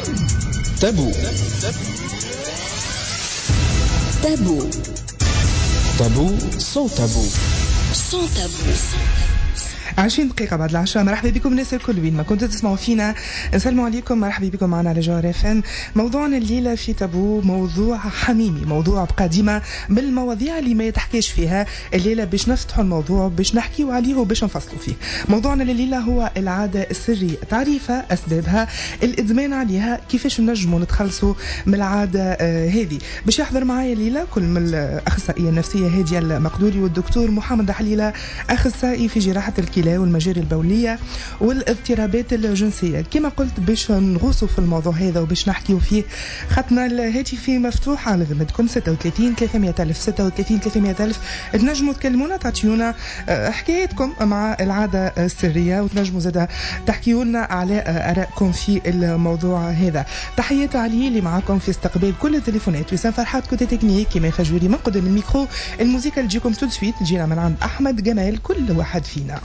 تابو. تابو. تابو صوت تابو. صوت تابو. 20 دقيقة بعد العشاء. مرحبا بكم الناس الكل وين ما كنتوا تسمعوا فينا، نسلموا عليكم. مرحبا بكم معنا على جوهر FM. موضوعنا الليلة في تابو موضوع حميمي، موضوع بقى ديما بالمواضيع اللي ما يتحكيش فيها. الليلة باش نفتحوا الموضوع، باش نحكيوا عليه وباش نفصلوا فيه. موضوعنا الليلة هو العادة السرية، تعريفها، أسبابها، الإدمان عليها، كيفاش نجموا نتخلصوا من العادة هذه. باش يحضر معايا الليلة كل من الأخصائية النفسية هادية المقدوري والدكتور محمد حليلة، أخصائي في جراحة الكلى والمجاري البولية والاضطرابات الجنسية. كما قلت باش نغوصوا في الموضوع هذا وباش نحكيوا فيه. خطنا الهاتفي مفتوح على ذمتكم 36 300 ألف 36 300 ألف. تنجموا تكلمونا، تعطيونا حكايتكم مع العادة السرية، وتنجموا زادا تحكيوا لنا على آرائكم في الموضوع هذا. تحيات علي اللي معاكم في استقبال كل التليفونات. وسام فرحات كوتي تكنيك كما خجوري من قدام الميكرو. الموسيقى اللي تجيكم تو سويت تجينا من عند أحمد جمال كل واحد فينا.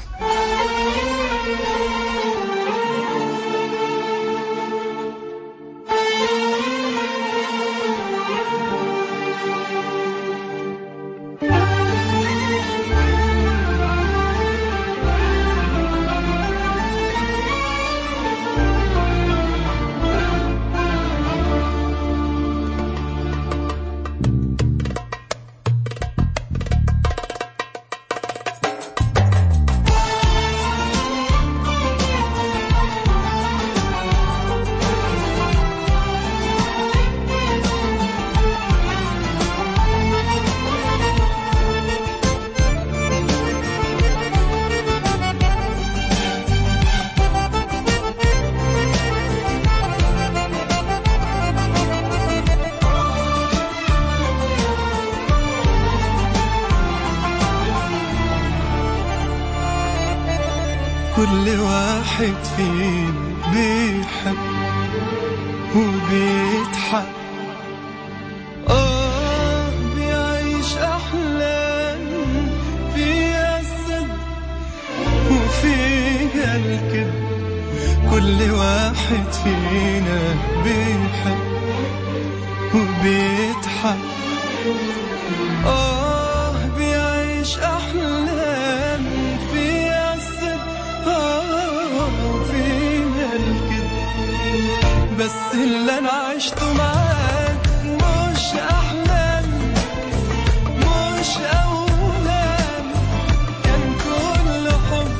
كل واحد فينا بيحب وبيضحك، بيعيش أحلام فيها الصدق وفيها الكذب. كل واحد فينا بيحب وبيضحك، بيعيش أحلام فيها الصدق وفيها الكذب. بس اللي أنا عشته معاك مش أحلام، مش أوهام، كان كل حب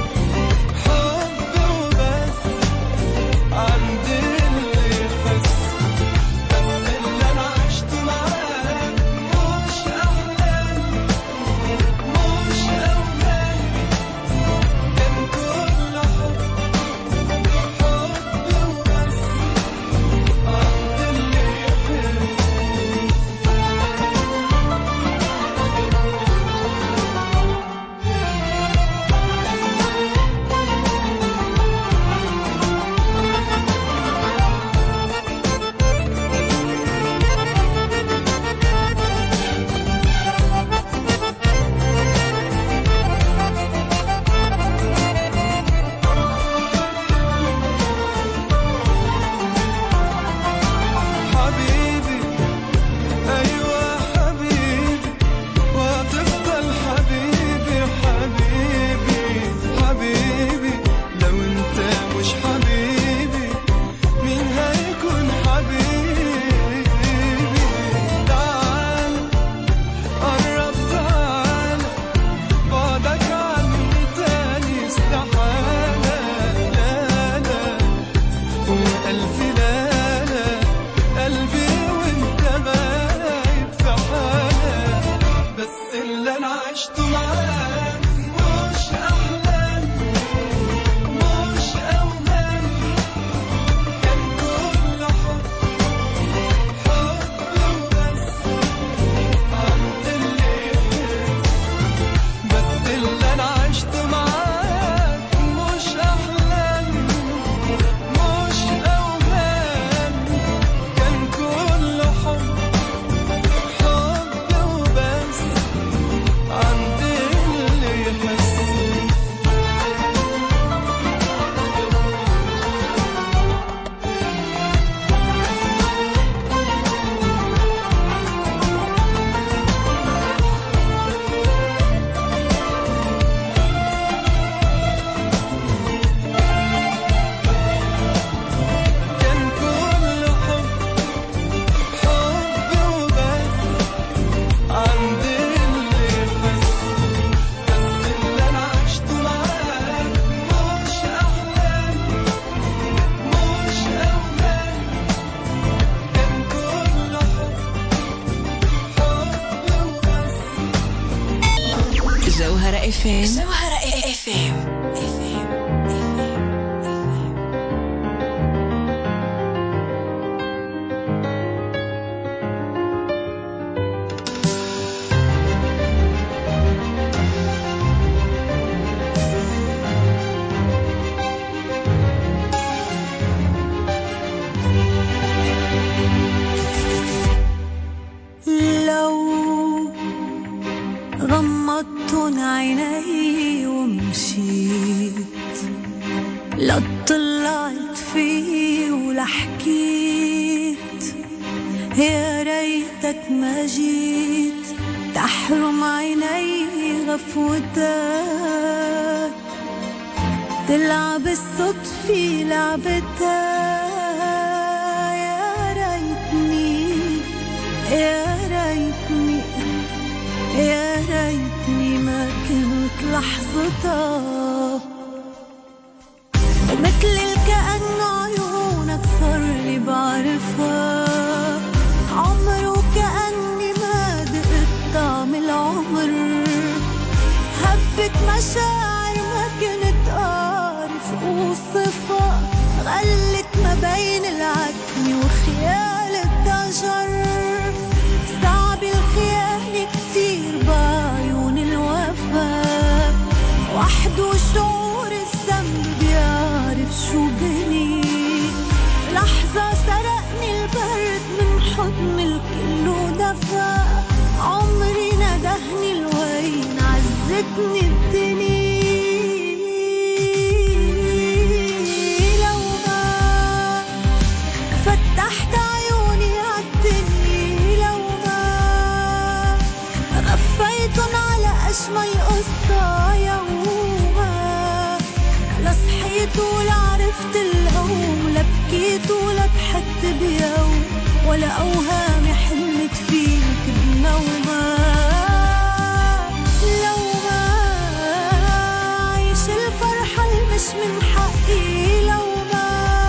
وبس عند اللي يحس. بس اللي أنا عشته معاك مش أحلام، مش أوهام، كان كل حب وبس عند اللي يحس. حبيبي أيوة حبيبي، وهتفضل حبيبي حبيبي حبيبي. لو انت مش حبيبي مين هيكون حبيبي؟ تعال قرب، تعال بعدك عني تاني استحالة. لا لا وألف لا لا، قلبي وانت غايب في حالة. بس اللي انا عشته معاك مش احلام، مش اوهام، كان كل حب وبس عند اللي يحس. بس اللي انا عشته معاك مش احلام، مش اوهام، اف ام. جوهرة اف ام. غمضت عيني ومشيت، لا طلعت فيه ولا حكيت، يا ريتك ما جيت تحرم عيني غفوتك، تلعب الصدفة لعبتها، يا ريتني يا ريتني يا ريتني ما كنت لحظتها، مثل الكأن عيونك صارلي بعرفها، عمر وكأني ما دقت طعم العمر، هفت مشاعر ما كنت أعرف أوصفها، غلت ما بين العتمة وخيال الضجر، صعب الخيانة كتير بعيون الوفا، وحده شعور الذنب بيعرف شو بني، لحظة سرقني البرد من حضن الكل ودفى، عمري ندهني الوين عزتني الدنيا، لو ما فتحت عيوني عالدنيا، لو ما غفيتن على أجمل قصة يوما، لا صحيت ولا عرفت القوم، لا بكيت ولا ضحكت بيوم، ولا أوهامي حلمت فيك بنوما، لو ما عيش الفرحة مش من حقي، لو ما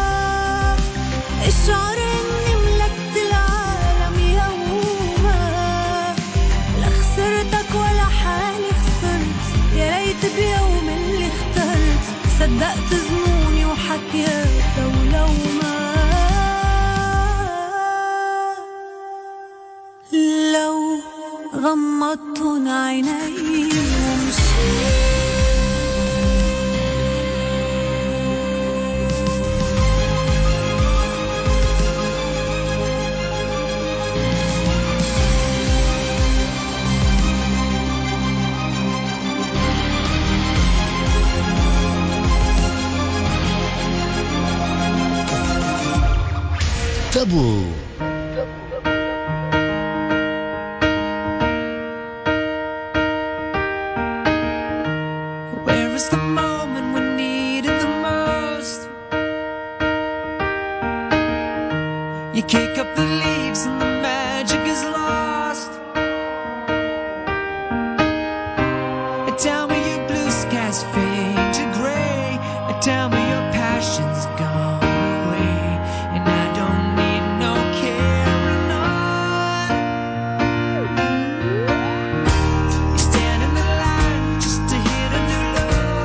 اشعر اني ملكت العالم يوما، لا خسرتك ولا حالي خسرت، يا ريت بيوم اللي اخترت صدقت ظنوني وحكيت ولو ما، لو غمضت عيني ومشيت. تابو. Where is the moment we needed the most? You kick up the leaves and the magic is lost. Tell me your blue skies fade to gray, tell me your passion's gone away, and I don't need no carrying on. You stand in the line just to hit a new low.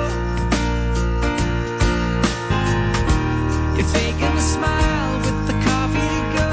You're faking a smile with the coffee to go.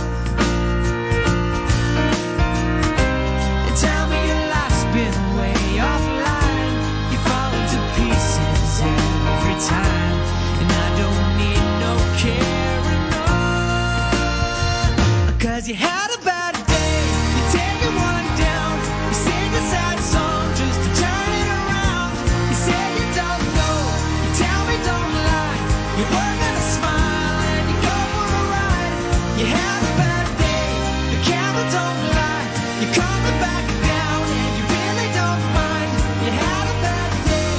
And tell me your life's been way offline. You fall into pieces every time, and I don't need no carrying on. 'Cause you had a bad day, you're taking one down. You sing a sad song just to turn it around. You say you don't know, you tell me don't lie. You work on a smile and you go for a ride. You had a bad day, the camera don't lie. You're coming back down and you really don't mind. You had a bad day.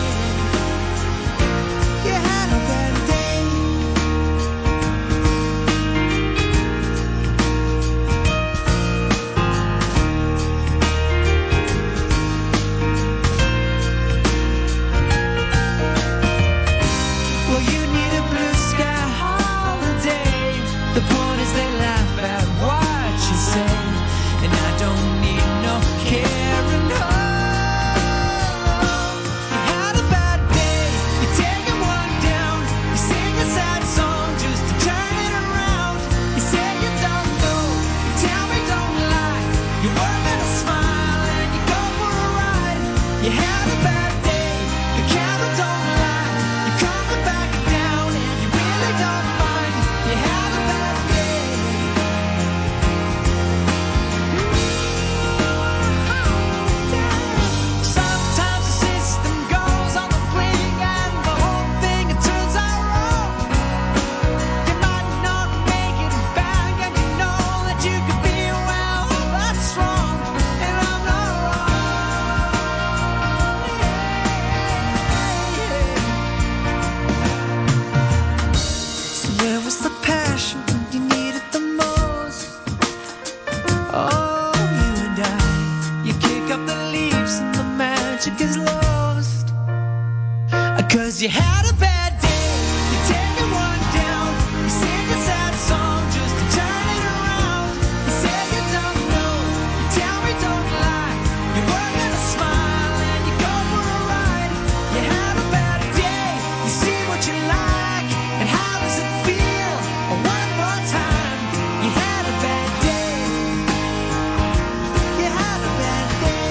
You had a bad day. Well, you need a blue sky holiday. The point is they laugh at what you say, and I don't need no carrying on. us the passion when you need it the most. Oh, you and I, you kick up the leaves and the magic is lost. 'Cause you had a bad day, you're taking one down, you sing a sad song just to turn it around. You say you don't know, you tell me don't lie, you were gonna smile and you go for a ride. You had a bad day, you see what you like, and how does it feel? One more time, you had a bad day, you had a bad day.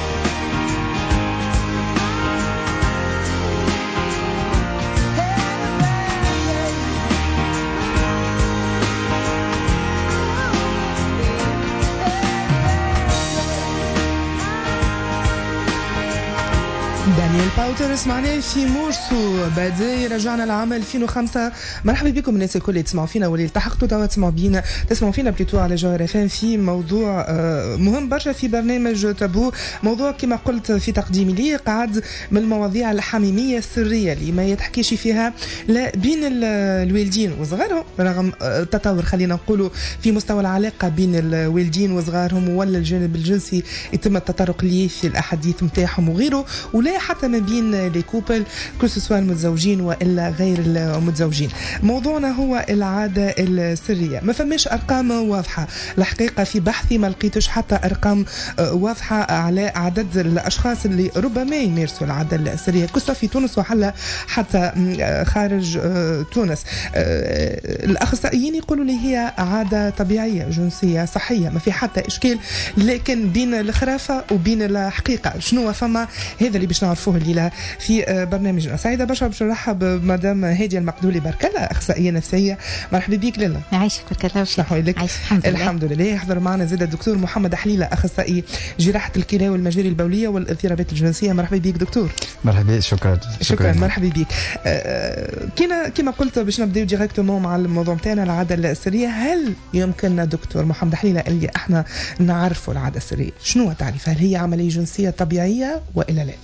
دانيال باوتر سمعناه في مورسو بادي. رجعنا لعام 2005. مرحبا بكم الناس الكل اللي تسمعوا فينا واللي التحقتوا توا تسمعوا فينا بليتو على جوهر اف ام في موضوع مهم برشا في برنامج تابو. موضوع كما قلت في تقديمي لي قاعد من المواضيع الحميميه السريه اللي ما يتحكيش فيها لا بين الوالدين وصغارهم رغم التطور خلينا نقولوا في مستوى العلاقه بين الوالدين وصغارهم ولا الجانب الجنسي يتم التطرق ليه في الاحاديث نتاعهم وغيره ولا حتى ما بين لي كوبل كل سواء المتزوجين والا غير المتزوجين. موضوعنا هو العاده السريه. ما فماش ارقام واضحه الحقيقه في بحثي ما لقيتش حتى ارقام واضحه على عدد الاشخاص اللي ربما يمارسوا العاده السريه كسوا في تونس وحلا حتى خارج تونس. الاخصائيين يقولوا لي هي عاده طبيعيه جنسيه صحيه ما في حتى اشكال لكن بين الخرافه وبين الحقيقه شنو فما هذا اللي باش نعرفوه الليله في برنامجنا. سعيده برشا باش نرحب بمدام هاديه المقدولي بارك الله اخصائيه نفسيه. مرحبا بك لاله. عايشه بارك الله شنو حوالك؟ الحمد لله. يحضر معنا زاد الدكتور محمد حليله اخصائي جراحه الكلى والمجاري البوليه والاضطرابات الجنسيه. مرحبا بك دكتور. مرحبا. شكرا مرحبا بك. كما قلت باش نبداو ديريكتومون مع الموضوع نتاعنا العاده السريه. هل يمكننا دكتور محمد حليله اللي احنا نعرفوا العاده السريه شنو تعريفها؟ هل هي عمليه جنسيه طبيعيه والا لا؟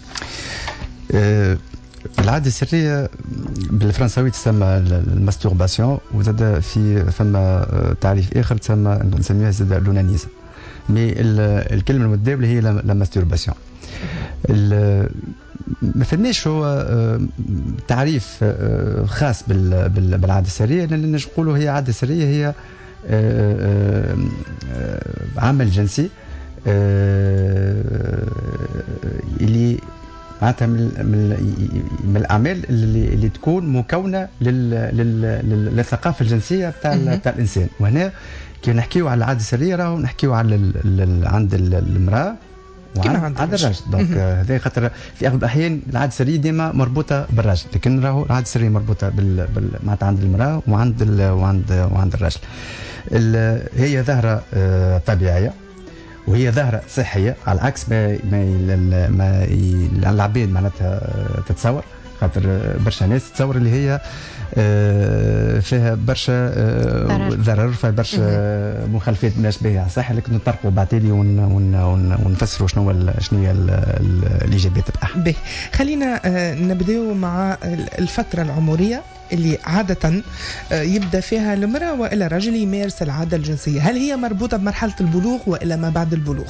العادة السرية بالفرنساوي تسمى الماستورباسيون وزاد فما تعريف آخر تسمى نسميها زاد لونانيزم. مي الكلمة المتداولة هي لا ماستورباسيون. ما فماش هو تعريف خاص بالعادة السرية لأن نقولوا هي عادة سرية هي عمل جنسي اللي معناتها من الأعمال اللي تكون مكونة للثقافة الجنسية بتاع الإنسان. وهنا كي نحكيو على العادة السرية راهو نحكيو على عند المرأة وعند الرجل. دونك هذا خاطر في أغلب الأحيان العادة السرية ديما مربوطة بالرجل لكن راهو العادة السرية مربوطة معناتها عند المرأة وعند الرجل. هي ظاهرة طبيعية وهي ظاهرة صحية على عكس ما العباد معناتها تتصور. خاطر برشا ناس تتصور اللي هي فيها برشا ضرر فيها برشا مخالفات ماش باهية على الصحة لكن نطرقوا بعتالي ونفسروا شنو هي الإيجابيات بتاعها. خلينا نبدأ مع الفترة العمرية اللي عادة يبدأ فيها المرأة وإلا رجل يمارس العادة الجنسية. هل هي مربوطة بمرحلة البلوغ وإلا ما بعد البلوغ؟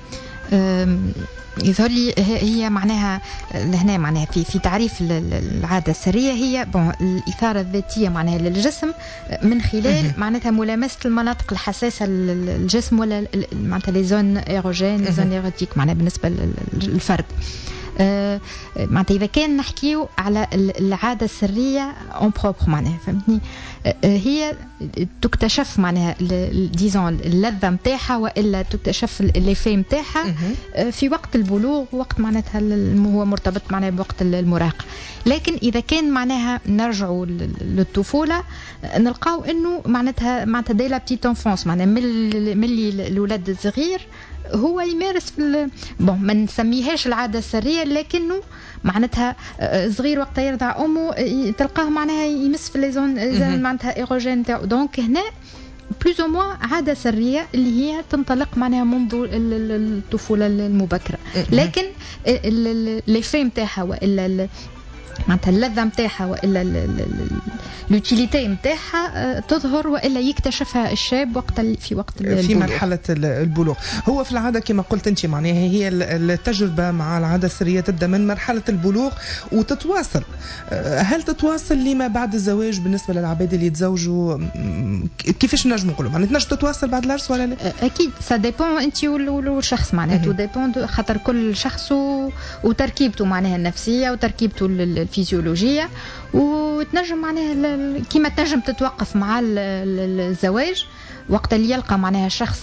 يظهر لي هي معناها هنا معناها في تعريف العادة السرية هي الإثارة الذاتية معناها للجسم من خلال معناتها ملامسة المناطق الحساسة للجسم ولا معناتها لي زون ايروجين لي زون ايروتيك معناها بالنسبة للفرد. معناتها إذا كان نحكيو على العادة السرية اون بروبر معناها فهمتني هي تكتشف معناها ديزون اللذة متاعها وإلا تكتشف الليفي متاعها في وقت البلوغ وقت معناتها هو مرتبط معناها بوقت المراهقة. لكن إذا كان معناها نرجعوا للطفولة نلقاو إنه معناتها دي لا بتيت انفونس معناها من الولد الصغير هو يمارس في ما نسميهاش العادة السرية لكنه معناتها صغير وقت يرضع أمه تلقاه معناها يمس في ليزون معناتها ايروجين تاعو. دونك هنا بلوز او موان عادة سرية اللي هي تنطلق معناها منذ الطفولة المبكرة. لكن لي فيم تاعها والا معناتها اللذة متاعها وإلا اليوتيليتي متاعها تظهر وإلا يكتشفها الشاب في وقت البلوغ. في مرحلة البلوغ. هو في العادة كما قلت أنت معناها هي التجربة مع العادة السرية تبدأ من مرحلة البلوغ وتتواصل. هل تتواصل لما بعد الزواج بالنسبة للعباد اللي يتزوجوا؟ كيفاش نجم نقولوا معناها تنجم تتواصل بعد العرس ولا لا؟ أكيد سا ديبون أنت والشخص معناها تو ديبون خاطر كل شخص وتركيبته معناها النفسية وتركيبته الفيزيولوجية وتنجم معناها كيما تنجم تتوقف مع الزواج وقت اللي يلقى معناها الشخص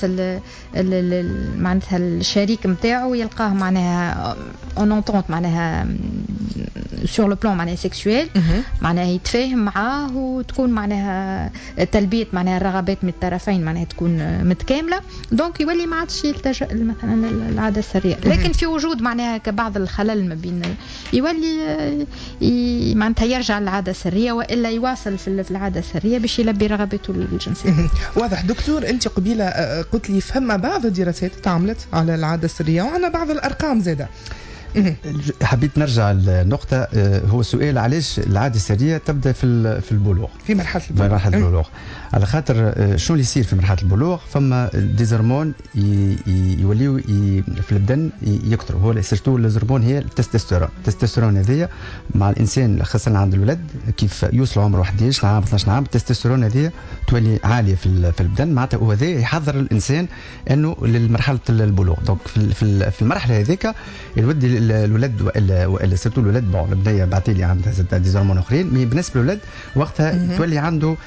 معناتها الشريك متاعو يلقاه معناها اون اونتونت معناها سور لو بلان معناها سيكسويل معناها يتفاهم معاه وتكون معناها تلبية معناها الرغبات من الطرفين معناها تكون متكاملة دونك يولي ما عادش يلتجأ مثلا العادة السرية. لكن في وجود معناها كبعض الخلل ما بين يولي معناتها يرجع للعادة السرية وإلا يواصل في العادة السرية باش يلبي رغبته الجنسية. واضح دكتور. أنت قبيلة قلت لي فما بعض الدراسات تعملت على العادة السرية وعنا بعض الأرقام زادة. حبيت نرجع للنقطة. هو سؤال علاش العادة السرية تبدأ في البلوغ في مرحلة البلوغ. على خاطر شنو اللي يصير في مرحلة البلوغ فما ديزرمون يوليو في البدن يكثروا. هو سيرتو الهرمون هي التستوستيرون هذيا مع الإنسان خاصة عند الولد كيف يوصل عمره 11 عام 12 عام التستوستيرون هذيا تولي عالية في البدن معناتها وهذا يحضر الإنسان إنه للمرحلة البلوغ. دونك في المرحلة هذيك الولد والا سيرتو الولد البدايه بعتيلي عندها ديزرمون اخرين مي بالنسبه للولد وقتها تولي عنده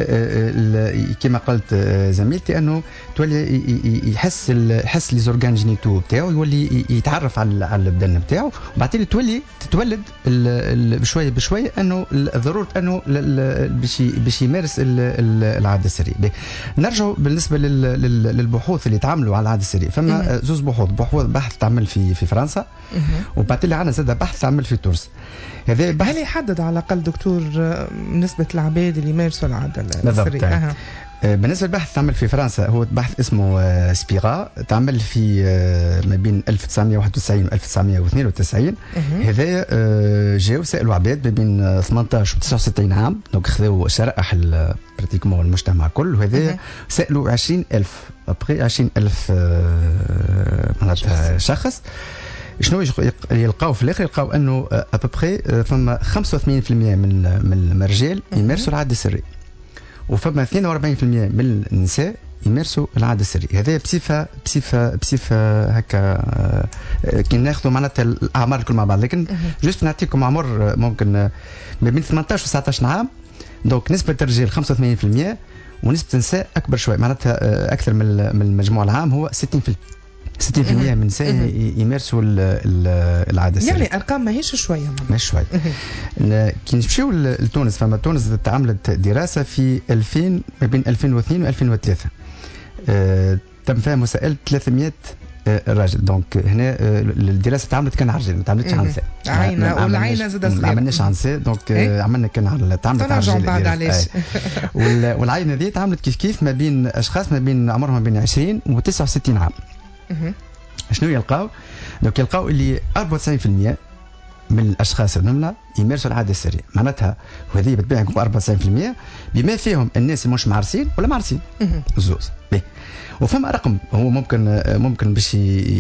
كما قلت زميلتي انه تولي يحس لي زورغان جينيتو بتاعو يولي يتعرف على البدن بتاعو وبعدين تتولد بشويه بشويه انه ضروره انه باش يمارس العاده السريه. نرجعوا بالنسبه للبحوث اللي تعملوا على العاده السريه فما زوز بحث تعمل في فرنسا وبعد لي عنا زاد بحث تعمل في تونس. هذا هل يحدد على الاقل دكتور نسبه العباد اللي يمارسوا العاده السريه؟ بالنسبه للبحث تعمل في فرنسا هو بحث اسمه سبيغا تعمل في ما بين 1991 و 1992. هذا جاوا سالوا عباد ما بين 18 و 69 عام دونك خذوا شرائح براتيكمون المجتمع كل وهذا سالوا 20,000 ابري 20,000 معناتها شخص. شنو يلقاو في الاخر؟ يلقاو انه ابري فما 85% من الرجال يمارسوا العاده السريه وفما 42% من النساء يمارسوا العاده السريه. هذا بصفه هكا كي ناخذوا معناتها الاعمار الكل مع بعض. لكن جوست نعطيكم عمر ممكن ما بين 18 و 19 عام دونك نسبه الرجال 85% ونسبه النساء اكبر شوي معناتها اكثر من المجموع العام هو 60% من النساء يمارسوا العاده السريه. يعني ارقام ماهيش شويه ماهيش شويه. كي نمشيو لتونس فما تونس تعملت دراسه في 2000 ما بين 2002 و 2003 تم فيها مساءله 300 راجل. دونك هنا الدراسه تعملت كان على الرجال ما تعملتش على النساء. عينه والعينه زاد صغيره ما عملناش على النساء دونك عملنا كان على تعملت على الرجال بعد علاش. والعينه دي تعملت كيف ما بين اشخاص ما بين عمرهم ما بين 20 و 69 عام. شنو يلقاو؟ دونك يلقاو اللي 94% من الاشخاص هذوما يمارسوا العاده السريه معناتها وهذه بالطبيعه نقول 94% بما فيهم الناس اللي مش معرسين ولا معرسين زوز. وفما رقم هو ممكن باش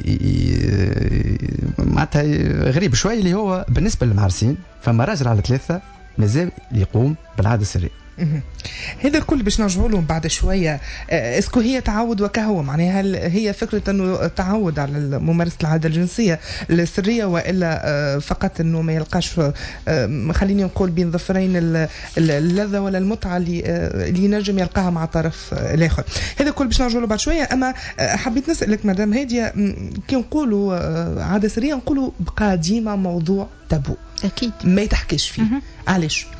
معناتها غريب شوي اللي هو بالنسبه للمعرسين فما راجل على 3 مازال يقوم بالعاده السريه. هذا الكل باش نرجعوا لهم بعد شويه. اسكو هي تعود وكهو معناها هل هي فكره انه تعود على ممارسه العاده الجنسيه السريه والا فقط انه ما يلقاش خليني نقول بين ظفرين اللذه ولا المتعه اللي ينجم يلقاها مع الطرف الاخر. هذا الكل باش نرجعوا له بعد شويه. اما حبيت نسالك مدام هاديه كي نقولوا عاده سريه نقولوا بقى ديما موضوع تابو اكيد ما يتحكيش فيه. علاش؟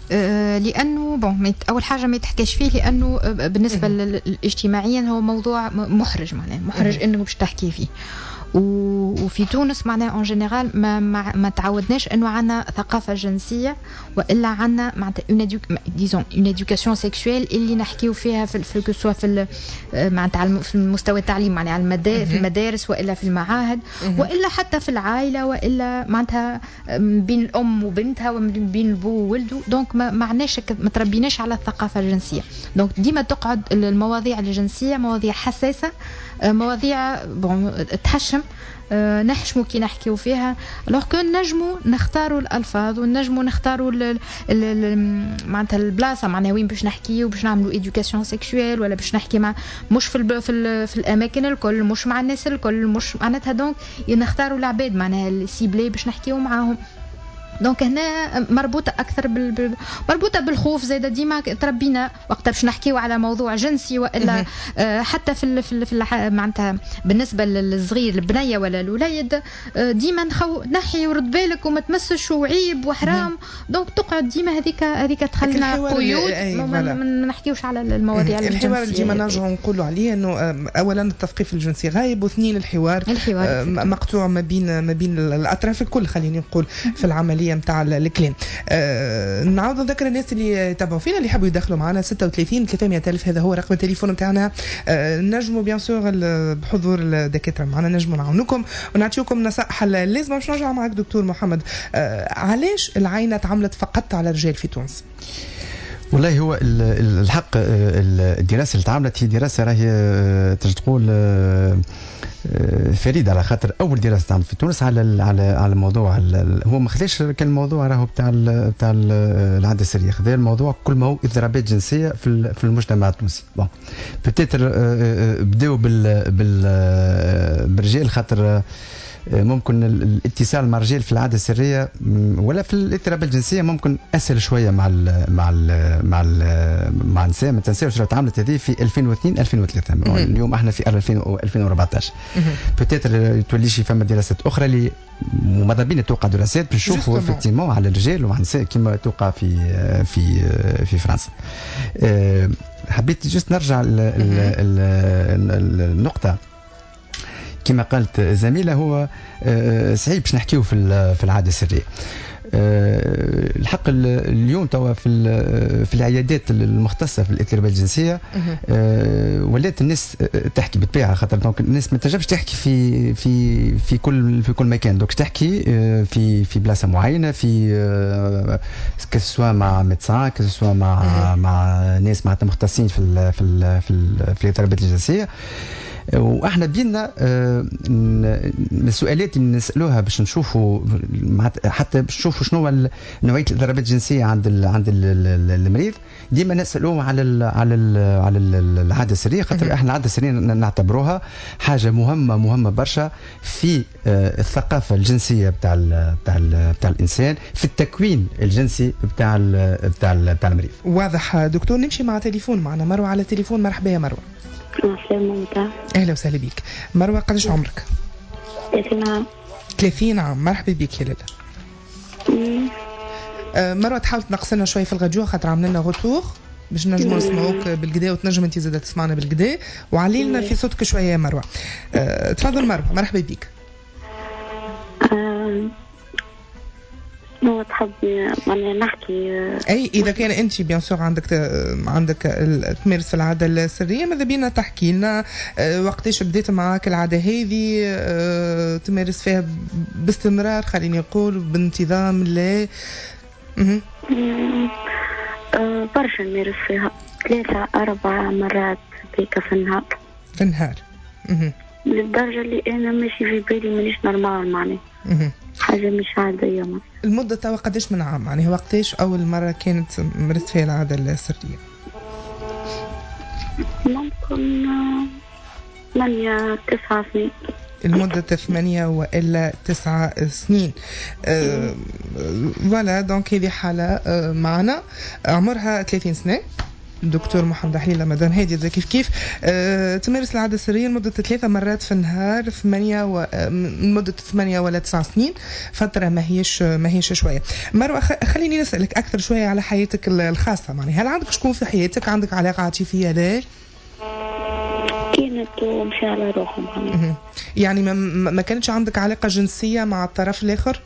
لانه اول حاجه ما يتحكاش فيه لانه بالنسبه اجتماعيا هو موضوع محرج معناه محرج انه باش تحكي فيه. وفي تونس معناها اون جينيرال ما تعودناش انه عندنا ثقافه جنسيه والا عندنا معناتها ديزون اون ادوكاسيون سيكسويل اللي نحكيو فيها في كسوا في معناتها في المستوى التعليم معناها على في المدارس والا في المعاهد والا حتى في العائله والا معناتها بين الام وبنتها وبين البو وولده. دونك ما عندناش ما تربيناش على الثقافه الجنسيه. دونك ديما تقعد المواضيع الجنسيه مواضيع حساسه مواضيع تحشم نحشمو كي نحكيو فيها. لو كان نجمو نختاروا الالفاظ ونجمو نختاروا معناتها البلاصه معناها وين باش نحكيو باش نعملوا ايدوكاسيون سيكسويل ولا باش نحكي مع مش في الاماكن الكل مش مع الناس الكل مش معناتها. دونك نختاروا العباد معناها السيبلي باش نحكيو معاهم. دونك هنا مربوطه اكثر مربوطه بالخوف زاده ديما تربينا وقتها باش نحكيو على موضوع جنسي والا حتى في معناتها بالنسبه للصغير البنيه ولا الوليد ديما نحي ورد بالك وما تمسش وعيب وحرام. دونك تقعد ديما هذيك تخلينا قيود ما نحكيوش على المواضيع الجنسيه. الحوار اللي ديما نرجعوا نقولوا عليه انه اولا التثقيف الجنسي غايب واثنين الحوار مقطوع ما بين الاطراف الكل خليني نقول في العمليه متاع الكلام. نعاود نذكر الناس اللي يتابعوا فينا اللي يحبوا يدخلوا معنا 36 300 ألف هذا هو رقم التليفون متاعنا. نجموا بيان سور بحضور الدكاتره معنا نجموا نعاونوكم ونعطيوكم نصائح لازم. باش نرجع معك دكتور محمد علاش العينه تعملت فقط على الرجال في تونس؟ والله هو الحق الدراسه اللي تعملت هي دراسه راهي تقول فريد على خاطر اول دراسه تعمل في تونس على موضوع هو ما خذاش كان الموضوع راهو بتاع العاده السريه خذا الموضوع كل ما هو اضطرابات جنسيه في المجتمع التونسي. بون بتيتر بداوا بالرجال خاطر ممكن الاتصال مع الرجال في العاده السريه ولا في الاضطرابات الجنسيه ممكن اسهل شويه مع النساء. ما تنساوش تعاملت هذه في 2002 2003 اليوم احنا في 2014 بتاتر تولي شي فما دراسات اخرى اللي ماذا بينا توقع دراسات باش نشوفوا افكتيمون على الرجال وعلى النساء كما توقع في فرنسا. حبيت جست نرجع النقطه كما قالت زميلة هو صعيب باش نحكيو في العادة السرية. الحق اليوم توا في العيادات المختصة في الاضطرابات الجنسية ولات الناس تحكي بالطبيعة خاطر دونك الناس ما تنجمش تحكي في كل مكان. دونك تحكي في بلاصة معينة في كسوا مع ميدسان كسوا مع ناس معناتها مختصين في الاضطرابات الجنسية. واحنا بينا السؤالات اللي نسالوها باش نشوفوا حتى باش نشوفوا شنو نوعيه الاضطرابات الجنسيه عند المريض. ديما نسالوه على العاده السريه خاطر احنا العاده السريه نعتبروها حاجه مهمه برشا في الثقافه الجنسيه بتاع الانسان في التكوين الجنسي بتاع المريض. واضح دكتور. نمشي مع تليفون معنا مروه على التليفون. مرحبا يا مروه. اهلا وسهلا بك مروه. قداش عمرك؟ 30 عام. مرحبا بك يا لاله. مروه تحاول تنقص لنا شويه في الغدوه خاطر عملنا لنا غوتور باش نجموا نسمعوك بالكدا وتنجم انت زاده تسمعنا بالكدا وعلي لنا في صوتك شويه يا مروه. تفضل مروه. مرحبا بك. ما تحب نحكي اي اذا كان انت بيان سور عندك تمارس العاده السريه ماذا بينا تحكي لنا وقتاش بديت معاك العاده هذه تمارس فيها باستمرار خليني نقول بانتظام لا برشا نمارس فيها 3-4 مرات هيك في النهار للدرجه اللي انا ماشي في بالي مانيش نورمال معناها حاجه مش عاديه. المده توا قداش من عام يعني وقتاش اول مره كانت مارست فيها العاده السريه؟ ممكن 8-9 سنين. المدة 8 وإلا 9 سنين. فوالا دونك هذه حالة معنا عمرها 30 سنة دكتور محمد حليلة مدام هادي زي كيف تمارس العادة السرية لمدة 3 مرات في النهار مدة 8 ولا 9 سنين، فترة ما هيش شوية. مروة خليني نسألك أكثر شوية على حياتك الخاصة، يعني هل عندك شكون في حياتك؟ عندك علاقة عاطفية؟ لا كانت ومشي على روحهم يعني ما كانتش عندك علاقة جنسية مع الطرف الآخر؟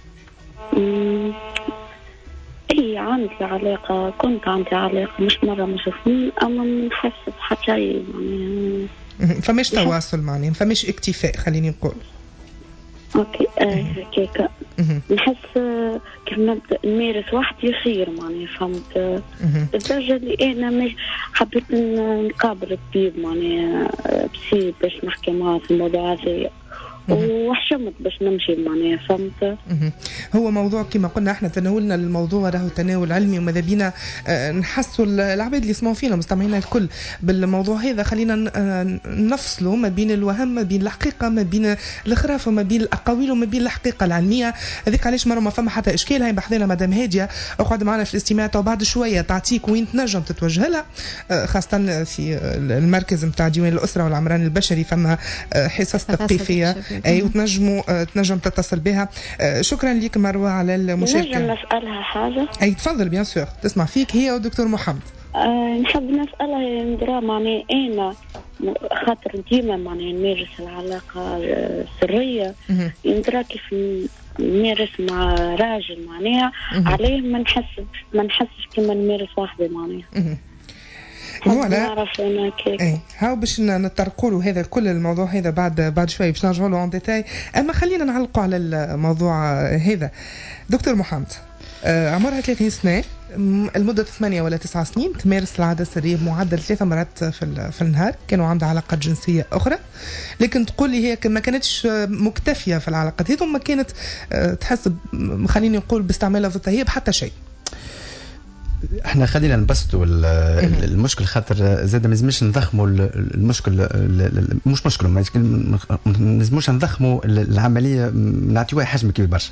اي عندي علاقة، كنت عندي علاقة مش مرة مش اثنين، اما نحس بحتى يعني فماش تواصل معني، فماش اكتفاء خليني نقول. اوكي هكاك نحس كيف نبدا نمارس وحدي يصير معني فهمت الدرجة اللي انا مش حبيت نقابل الطبيب معني بسي باش نحكي معاه في الموضوع هذا وحشمت باش نمشي معناها فهمت. هو موضوع كما قلنا احنا تناولنا الموضوع راهو تناول علمي وماذا بينا نحسوا العباد اللي يسمعوا فينا مستمعينا الكل بالموضوع هذا. خلينا نفصلوا ما بين الوهم ما بين الحقيقه ما بين الخرافه ما بين الاقاويل وما بين الحقيقه العلميه. هذيك علاش مرة ما فما حتى اشكال. هاي بحثنا مدام هاديه اقعد معنا في الاستماع وبعد شويه تعطيك وين تنجم تتوجه لها، خاصه في المركز نتاع ديوان الاسره والعمران البشري فما حصص تثقيفيه اي تنجم تتصل بها. شكرا لك مروه على المشاركه. نجم نسالها حاجه؟ اي تفضل بيان سور تسمع فيك هي ودكتور محمد. نحب نسالها ندرا معني انا خاطر ديما معني نمارس العلاقه السريه ندرا كيف نمارس مع راجل معناها عليه ما نحسش كما نمارس واحده معناها. ولا هاو باش نتطرقوا له هذا كل الموضوع هذا بعد شوي باش نرجعوا له عن ديتاي. اما خلينا نعلقوا على الموضوع هذا. دكتور محمد عمرها 30 سنه، المدة 8 ولا 9 سنين تمارس العادة السرية بمعدل 3 مرات في النهار، كانوا عندها علاقات جنسية أخرى، لكن تقول لي هي ما كانتش مكتفية في العلاقات هذه وما كانت تحس خليني نقول باستعمال لفظتها هي بحتى شيء. احنا خلينا نبسطوا المشكل خاطر زاد ما لازمش نضخموا المشكل مش مشكل ما لازموش نضخموا العمليه نعطيوها حجم كبير برشا.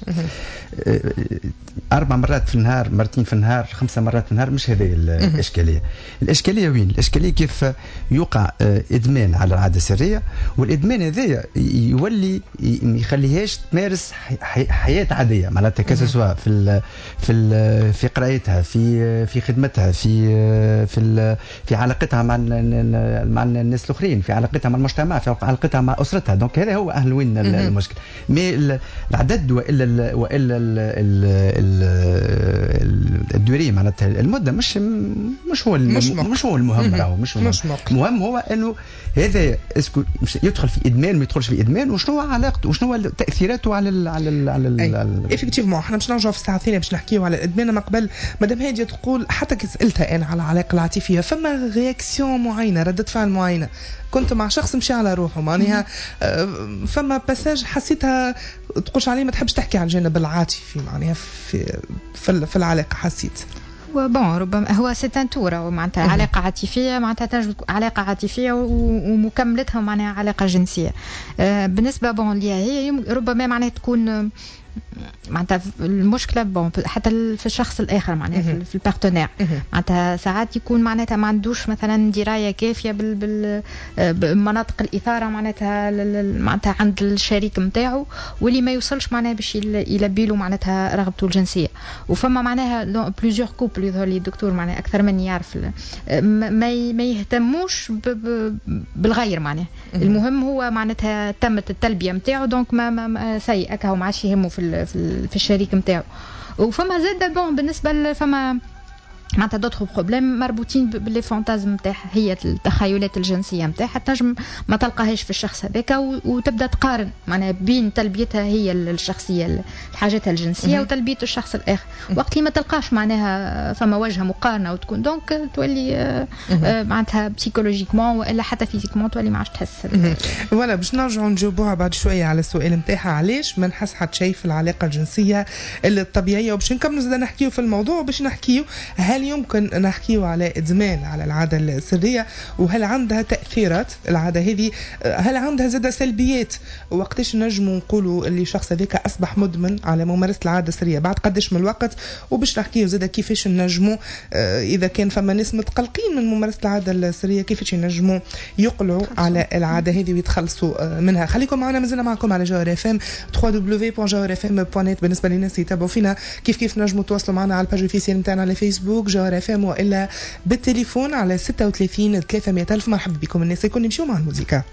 4 مرات في النهار، مرتين في النهار، 5 مرات في النهار، مش هذه الاشكاليه. الاشكاليه وين؟ الاشكاليه كيف يوقع ادمان على العاده السريه، والادمان هذايا يولي ما يخليهاش تمارس حياه عاديه معناتها كسوا في قرايتها في خدمتها في علاقتها مع الناس الاخرين، في علاقتها مع المجتمع، في علاقتها مع اسرتها. دونك هذا هو اهل وين المشكل. مي العدد والا الدوري معناتها المده مش هو المهم. راهو مش المهم هو انه هذا اسكو يدخل في ادمان ما يدخلش في ادمان، وشنو علاقته وشنو تاثيراته على ايفيكتيفمون. احنا باش نرجعوا في الساعه الثانيه باش نحكيو على الادمان. ما قبل مدام هاديه تقول حتى كي سالتها انا على العلاقه العاطفيه فما رياكسيون معينه، ردة فعل معينه، كنت مع شخص مشي على روحه معناها فما باساج حسيتها تقولش عليه ما تحبش تحكي على الجانب العاطفي معناها في العلاقه. حسيت بون ربما هو سيتان تورا معناتها علاقه عاطفيه معناتها تنجم علاقه عاطفيه ومكملتها معناها علاقه جنسيه. بالنسبه بون ليها هي ربما معناها تكون معناتها المشكله حتى في الشخص الاخر معناها في البارتنير معناتها ساعات يكون معناتها ما عندوش مثلا درايه كافيه بمناطق الاثاره معناتها عند الشريك نتاعو، واللي ما يوصلش معناها باش يلبي له معناتها رغبته الجنسيه. وفما معناها بليزيور كوبل يظهر لي الدكتور معناها اكثر مني يعرف ما يهتموش بالغير معناها. المهم هو معناتها تمت التلبيه نتاعو دونك ما سيء هكا ما عادش يهمه في الشريك نتاعو. وفما زاد بالنسبه فما معناتها دوطخ بروبليم مربوطين باللي فانتازم نتاعها، هي التخيلات الجنسيه نتاعها تنجم ما تلقاهاش في الشخص هذاك وتبدا تقارن معناها بين تلبيتها هي الشخصيه الحاجات الجنسيه وتلبيه الشخص الاخر. وقت اللي ما تلقاش معناها فما وجهه مقارنه وتكون دونك تولي معناتها بسيكولوجيكمون والا حتى فيزيكمون تولي ما عادش تحس. ولا باش نرجعوا نجاوبوها بعد شويه على السؤال نتاعها علاش ما نحس حتى شيء في العلاقه الجنسيه الطبيعيه، وباش نكملوا زاد نحكيو في الموضوع باش نحكيو هل هل يمكن نحكيه على إدمان على العادة السرية؟ وهل عندها تأثيرات العادة هذه؟ هل عندها زادة سلبيات؟ وقتاش نجموا نقولوا اللي شخص هذاك أصبح مدمن على ممارسة العادة السرية بعد قداش من الوقت؟ وباش نحكيه زادة كيفاش نجموا إذا كان فما ناس متقلقين من ممارسة العادة السرية كيفاش نجموا يقلعوا على العادة هذه ويتخلصوا منها. خليكم معنا، مازلنا معكم على جوهر FM www.jawharfm.net. بالنسبة للناس يتابعوا فينا كيف نجموا تواصلوا معنا على الباج اوفيسيال نتاعنا على فيسبوك جوهر FM وإلا بالتليفون على 36 300 ألف. مرحبا بكم الناس الكل، نمشيو مع الموسيقى.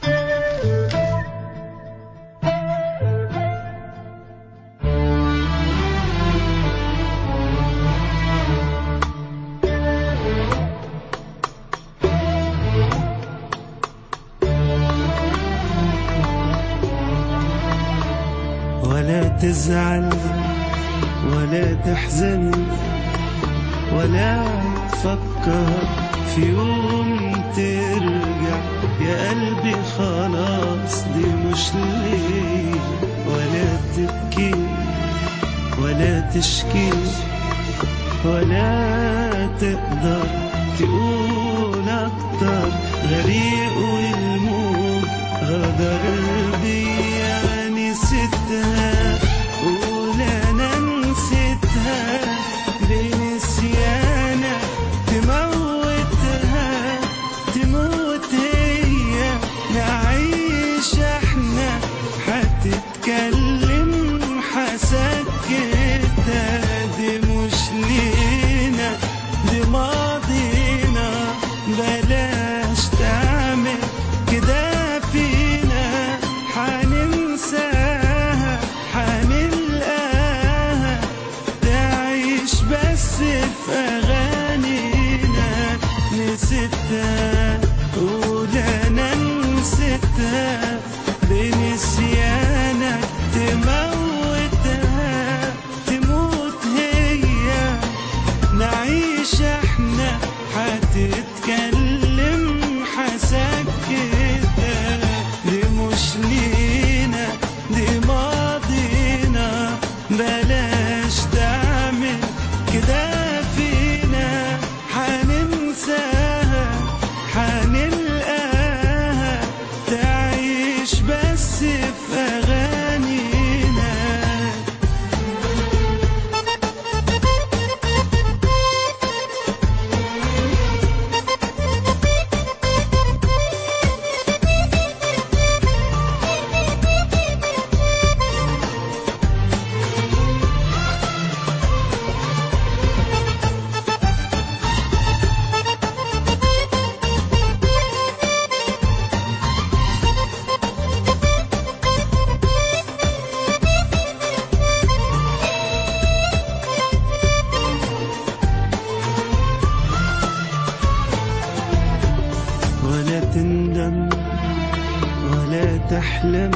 ولا تزعل ولا تحزن ولا تفكر في يوم ترجع يا قلبي، خلاص دي مش ليه. ولا تبكي ولا تشكي ولا تقدر تقول اكتر، غريق والموج غدر بيا. نسيتها قول انا نسيتها، بنسيانك تموتها تموت هي، نعيش احنا هتتكلم حسكتها. دي مش لينا دي ماضينا، بلاش تعمل كده فينا. حننساها حنلقاها تعيش بس في أغانينا. نسيتها قول أنا نسيتها، بنسيانك تموتها تموت هي، نعيش احنا هتتكلم حسكتها. دي مش لينا دي ماضينا، بلاش تعمل كده فينا. حننساها حنلقاها تعيش بس في أغانينا. ولا تندم ولا تحلم،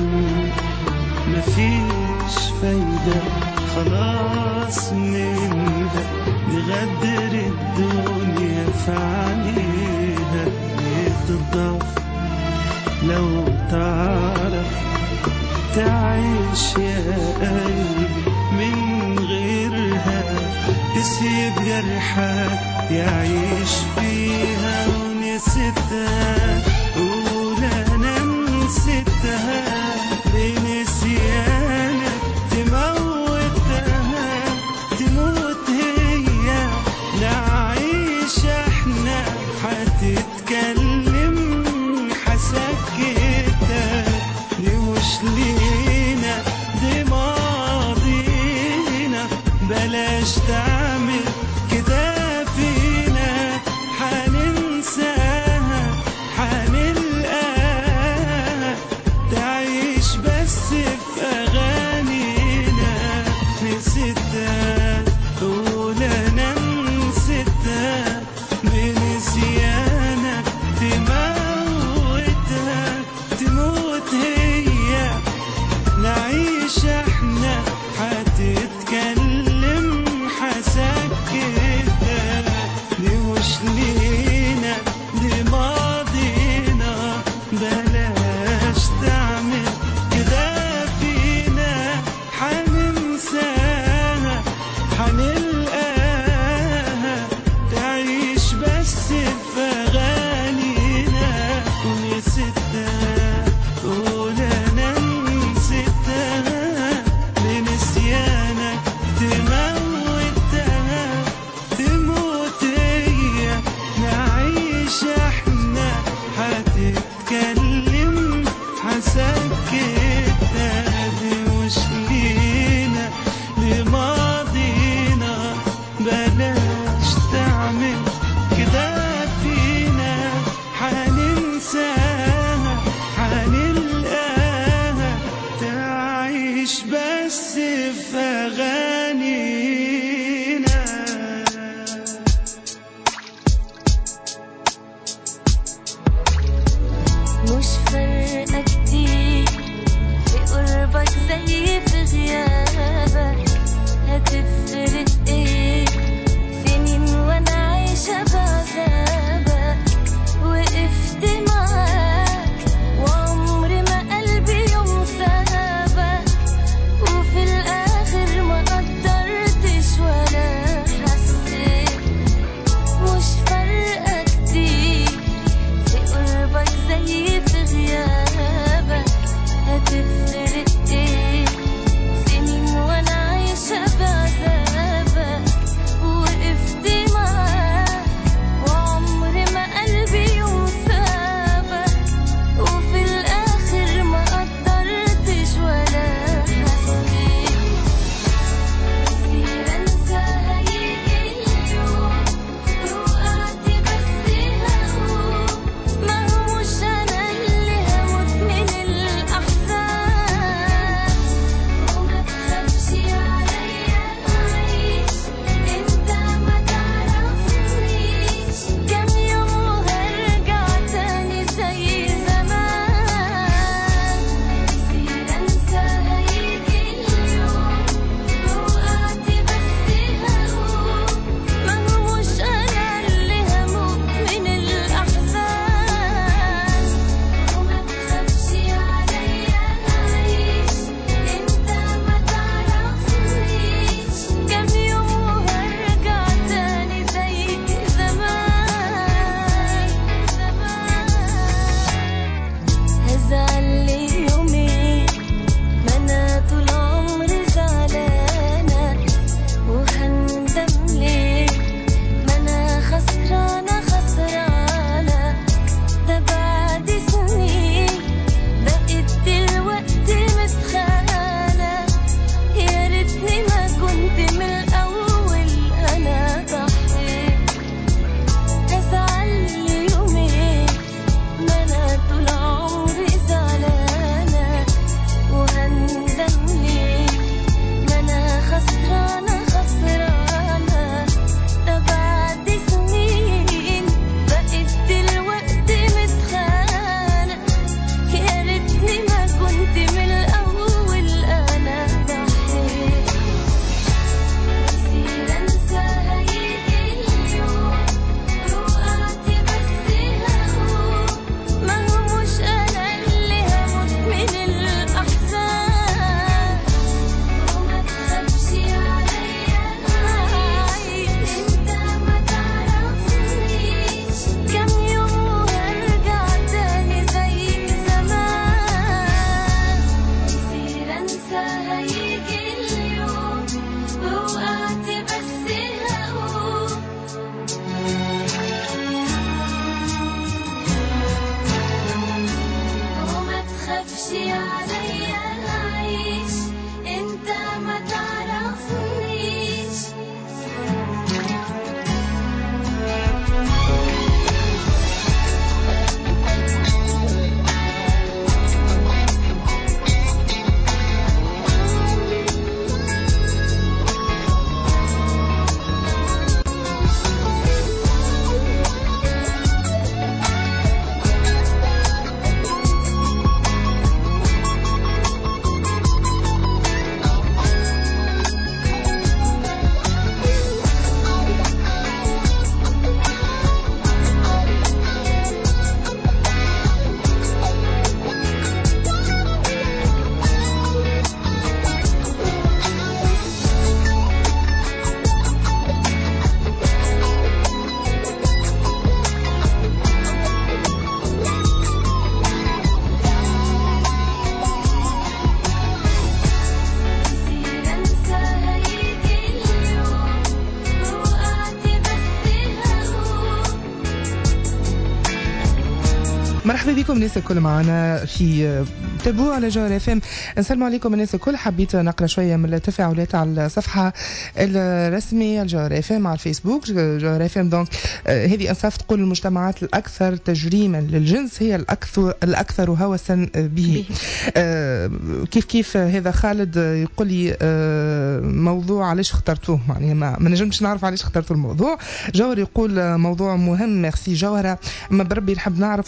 مفيش فايدة خلاص منها. نغدر الدنيا في عينيها، بتضعف لو تعرف تعيش يا قلبي من غيرها. تسيب جرحك يعيش فيها. ونسيتها قول انا نسيتها، بنسيانك تموتها تموت هي، نعيش احنا هتتكلم حسكتها. دي مش لينا دي ماضينا، بلاش تعمل كده فينا. حننساها حنلقاها غيابك هتفرق ايه؟ سنين وانا عايشة بعذابك وقفت معاك وعمري ما قلبي يوم سابك وفي الاخر ما قدرتش ولا حسيت مش فارقة كتير في قربك زي في غيابك هتفرق ايه؟ سنين وانا عايشة بعذابك وقفت معاك وعمري ما قلبي يوم سابك وفي الاخر ما قدرتش ولا حسيت كتير انسى هيجي اليوم وقعت بس هقول ما هو مش انا اللي هموت من الاحزان وما تخافش عليا اعيش انت ما تعرفنيش كام يوم وهرجع تاني زي زمان كتير انسى هيجي اليوم وقعت بس هقول ما هو مش انا اللي هموت من الاحزان وما تخافش عليا اعيش انت ما تعرفنيش كام يوم وهرجع تاني زي زمان هزعل لي يومين ما انا طول عمري زعلانة وهندم ليه ما انا خسرانة ده بعد سنين بقيت دلوقتي متخانة يا ريتني ما كنت من الأول أنا ضحيت هزعل لي يومين ما أنا طول عمري زعلانة وهندم ليه ما أنا خسرانة ده بعد سنين بقيت دلوقتي متخانة يا ريتني ما كنت من الأول أنا ضحيت كتير أنسى هيجي اليوم وقعت بس هقول ما هو مش أنا اللي هموت من الأحزان وما تخافش عليا أعيش انت ما تعرفنيش كام يوم وهرجع تاني زي زمان كتير انسى هيجي اليوم وقعت بس هقول وما تخافش عليا أعيش انت ما تعرفنيش مرحبا بكم الناس الكل معنا في تابو على جوهر اف ام. نسلم عليكم الناس الكل. حبيت نقرا شويه من التفاعلات على الصفحه الرسميه الجوهر اف ام على الفيسبوك جوهر اف ام. دونك هذه انصاف تقول المجتمعات الاكثر تجريما للجنس هي الاكثر هوسا به. كيف هذا خالد يقول لي موضوع علاش اخترتوه، يعني ما نجمش نعرف علاش اخترتوا الموضوع. جوهر يقول موضوع مهم، ميرسي جوهره، اما بربي نحب نعرف وقتاش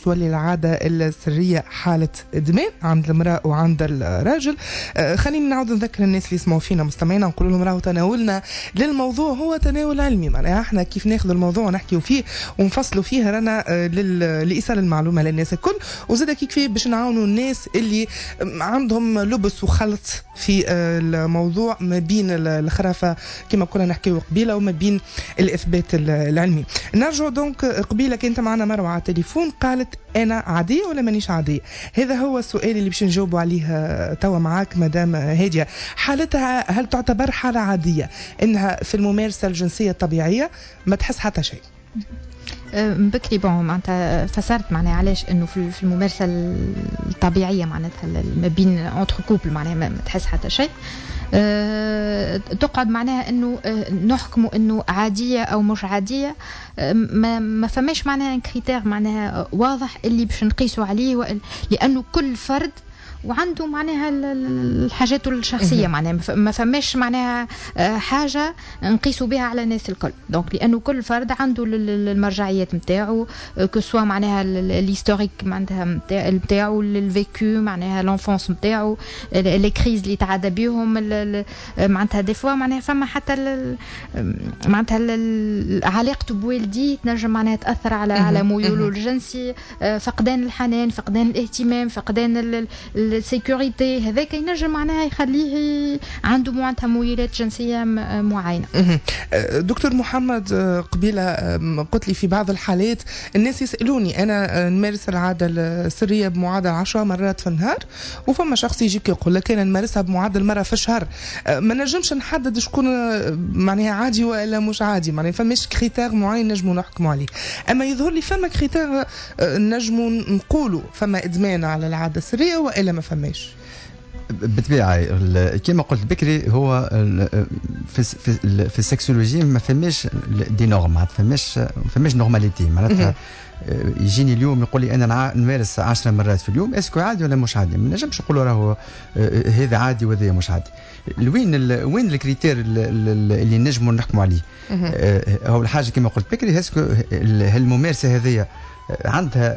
تولي العادة السرية حالة إدمان عند المرأة وعند الراجل. خلينا نعود نذكر الناس اللي يسمعوا فينا مستمعينا ونقول لهم راهو تناولنا للموضوع هو تناول علمي، معناها احنا كيف ناخذ الموضوع ونحكيوا فيه ونفصلوا فيه رانا لإيصال المعلومة للناس الكل، وزاد كيف باش نعاونوا الناس اللي عندهم لبس وخلط في الموضوع ما بين الخرافة كما كنا نحكيوا قبيله وما بين الإثبات العلمي. نرجع دونك قبيله كنت معنا مروه على التليفون قالت انا عاديه ولا مانيش عاديه؟ هذا هو السؤال اللي باش نجاوبوا عليه توا معاك مدام هاديه. حالتها هل تعتبر حاله عاديه انها في الممارسه الجنسيه الطبيعيه ما تحس حتى شيء؟ بكري بون معناتها فسرت معناها علاش انه في الممارسه الطبيعيه معناتها ما بين اونتر كوبل معناها ما تحس حتى شيء. تقعد معناها انه نحكموا انه عاديه او مش عاديه، ما فماش معناها كريتير معناها واضح اللي باش نقيسوا عليه، لانه كل فرد وعنده معناها الحاجات الشخصيه معناها ما فماش معناها حاجه نقيسوا بها على الناس الكل. دونك لانه كل فرد عنده المرجعيات نتاعو كسوا معناها الهيستوريك معناها نتاعو الفيكو معناها لونفونس نتاعو لي كريز اللي تعدى بهم معناتها دي فوا معناها فما حتى معناتها علاقته بوالديه تنجم معناها تاثر على ميوله الجنسي، فقدان الحنان، فقدان الاهتمام، فقدان السيكوريتي، هذاك ينجم معناها يخليه عنده معناتها ميولات جنسيه معينه. دكتور محمد قبيله قلت لي في بعض الحالات الناس يسالوني انا نمارس العاده السريه بمعدل 10 مرات في النهار، وفما شخص يجيك يقول لك انا نمارسها بمعدل مره في الشهر. ما نجمش نحدد شكون معناها عادي ولا مش عادي، معناها فماش كريتير معين نجموا نحكموا عليه. اما يظهر لي فما كريتير نجموا نقولوا فما ادمان على العاده السريه والا ما فماش. بالطبيعه كما قلت بكري هو في السكسولوجي ما فماش دي نورم، ما فماش نورماليتي معناتها. يجيني اليوم يقول لي انا نمارس 10 مرات في اليوم، اسكو عادي ولا مش عادي؟ ما نجمش نقولوا راهو هذا عادي وهذا مش عادي. وين الكريتير اللي نجموا نحكموا عليه؟ هو الحاجه كما قلت بكري، اسكو الممارسه هذه عندها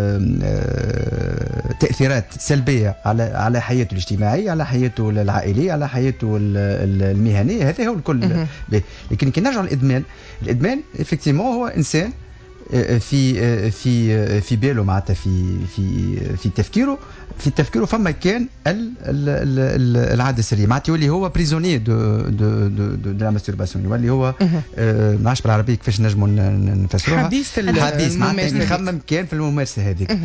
تأثيرات سلبية على حياته الاجتماعية، على حياته العائلية، على حياته المهنية، هذا هو الكل. لكن كي نرجع الإدمان effectivement هو إنسان في باله معناتها في تفكيره فما كان العاده السريه معناتها يولي هو بريزونير دو لا ماسترباسيون، يولي هو ما نعرفش بالعربيه كيفاش نجموا نفسروها، حديث معناتها يخمم كان في الممارسه هذيك،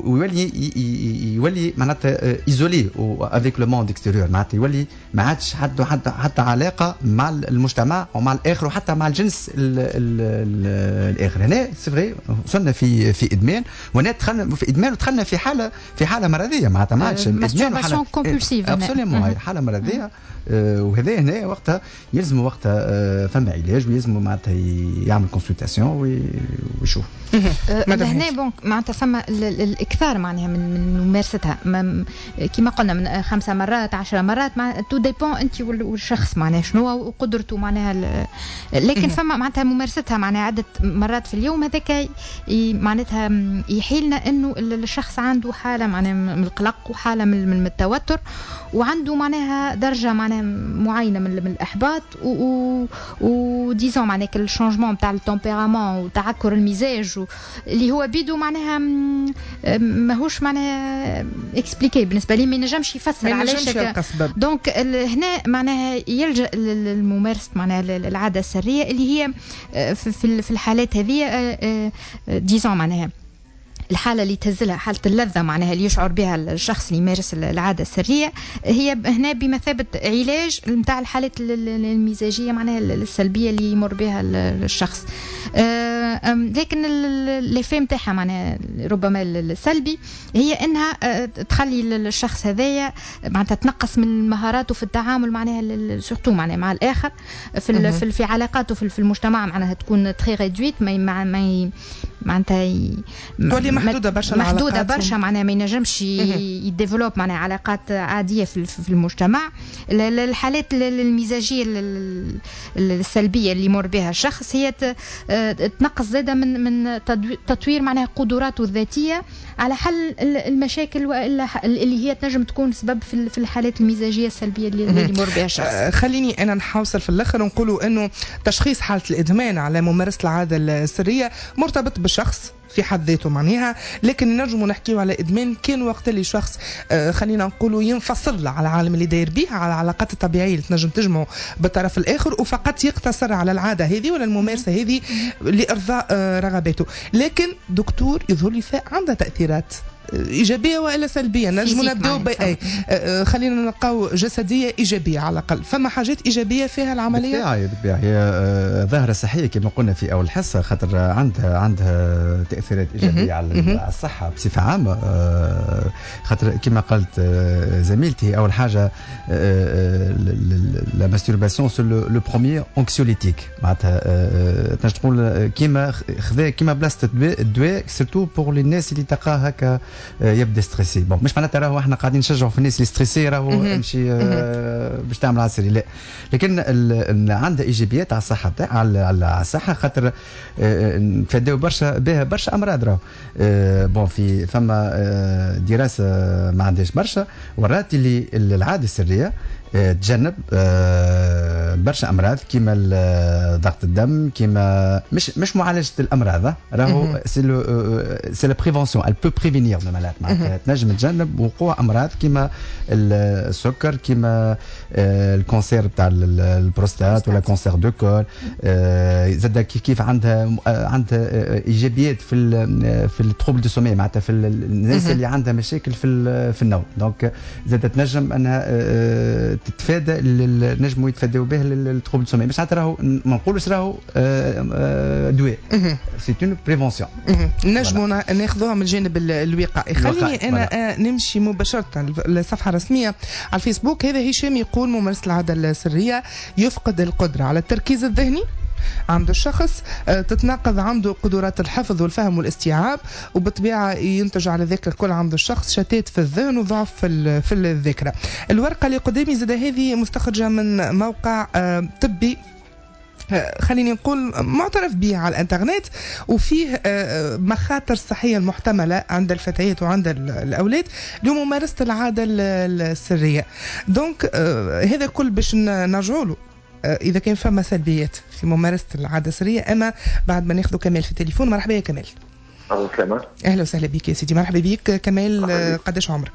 ويولي معناتها ايزولي افيك لو موند اكستيريور، معناتها يولي ما عادش حتى علاقه مع المجتمع ومع الاخر وحتى مع الجنس الاخر. هنا سي وصلنا في ادمان، وهنا دخلنا في ادمان ودخلنا في حاله مرضيه معناتها ما عادش ادمان، حاله كومبولسيف ابسوليومون حاله مرضيه. وهذا هنا وقتها يلزم وقتها فما علاج، ويلزم معناتها يعمل كونسلتاسيون ويشوف. هنا بونك معناتها فما الاكثار معناها من ممارستها كما قلنا من 5 مرات 10 مرات، تو ديبون انت والشخص معناها شنو وقدرته معناها. لكن فما معناتها ممارستها معناها عده مرات في اليوم، هذاك معناتها يحيلنا انه الشخص عنده حاله معناها من القلق وحاله من التوتر، وعنده معناها درجه معناها معينه من الاحباط وديزون معناها الشانجمون تاع التمبيرامون وتعكر المزاج اللي هو بيدو معناها ماهوش معناها اكسبليكي بالنسبه لي، ما ينجمش يفسر علاش. دونك هنا معناها يلجا للممارسه معناها العاده السريه اللي هي في الحالات هذه ديزون معناها الحالة اللي تهزلها حالة اللذة معناها اللي يشعر بها الشخص اللي يمارس العادة السرية، هي هنا بمثابة علاج متاع الحالات المزاجية معناها السلبية اللي يمر بها الشخص. لكن الإفيه متاعها معناها ربما السلبي هي انها تخلي الشخص هذايا معناتها تنقص من مهاراته في التعامل معناها سورتو معناها مع الآخر في علاقاته في المجتمع معناها تكون تري ريدويت، معناتها تولي محدوده برشا معناها ما ينجمش يديفلوب معناها علاقات عاديه في المجتمع. الحالات المزاجيه السلبيه اللي يمر بها الشخص هي تنقص زاده من تطوير معناها قدراته الذاتيه على حل المشاكل اللي هي تنجم تكون سبب في الحالات المزاجيه السلبيه اللي يمر بها الشخص. خليني انا نحاوصل في الاخر ونقولوا انه تشخيص حاله الادمان على ممارسه العاده السريه مرتبط بالشخص في حد ذاته معناها، لكن نجموا نحكيو على ادمان كان وقت اللي شخص خلينا نقولوا ينفصل على العالم اللي داير بيه، على العلاقات الطبيعيه اللي تنجم تجمعه بالطرف الاخر، وفقط يقتصر على العاده هذه ولا الممارسه هذه لارضاء رغباته. لكن دكتور يظهر لي عندها تاثيرات ايجابيه والا سلبيه. نجموا نبداو خلينا نلقاو جسديه ايجابيه على الاقل. فما حاجات ايجابيه فيها العمليه بالطبع هي ظاهره صحيه كما قلنا في اول حصه، خاطر عندها تاثيرات ايجابيه على الصحه بصفه عامه. خاطر كما قالت زميلتي اول حاجه لا ماستورباسيون سو لو بروميير انكسيوليتيك، معناتها تنجم تقول كيما بلاصه الدواء سيرتو بور لي الناس اللي تلقاها هكا يبدا ستريسي. بون مش معناتها راهو احنا قاعدين نشجعوا في الناس اللي ستريسي راهو امشي باش تعمل عسري، لا، لكن عندها ايجابيات على الصحه بتاع على الصحه، خاطر نتفاداو برشا امراض. راهو بون فما دراسه ما عندهاش برشا ورات اللي العاده السريه تجنب برشا امراض كيما ضغط الدم، كيما مش معالجه الامراض، راهو سي لا بريفونسيون ال بو بريفينير دو مالاد، معناتها تنجم تجنب وقوع امراض كيما السكر، كيما الكونسير تاع البروستات ولا كونسير دو كول. زاد كيف عندها ايجابيات في التروبل دو سومي، معناتها في الناس اللي عندها مشاكل في النوم. دونك زاد تنجم انها تتفادى نجموا يتفادوا به التروبل سومي، مش معناتها راهو ما نقولوش راهو دواء، سي اون بريفونسيون. نجموا ناخذوها من الجانب الوقائي. خليني انا نمشي مباشره للصفحه الرسميه على الفيسبوك. هذا هشام يقول ممارسه العاده السريه يفقد القدره على التركيز الذهني عند الشخص، تتناقض عنده قدرات الحفظ والفهم والاستيعاب، وبالطبيعه ينتج على ذلك الكل عند الشخص شتات في الذهن وضعف في الذاكره. الورقه اللي قدامي زاد هذه مستخرجه من موقع طبي خليني نقول معترف به على الانترنت، وفيه مخاطر الصحيه المحتمله عند الفتيات وعند الاولاد لممارسه العاده السريه. دونك هذا كل باش نرجعوا له اذا كان فما سلبيات في ممارسه العاده السريه. اما بعد ما ناخذ كمال في التليفون. مرحبا يا كمال. اهلا وسهلا بك يا سيدي. مرحبا بك كمال. قداش عمرك؟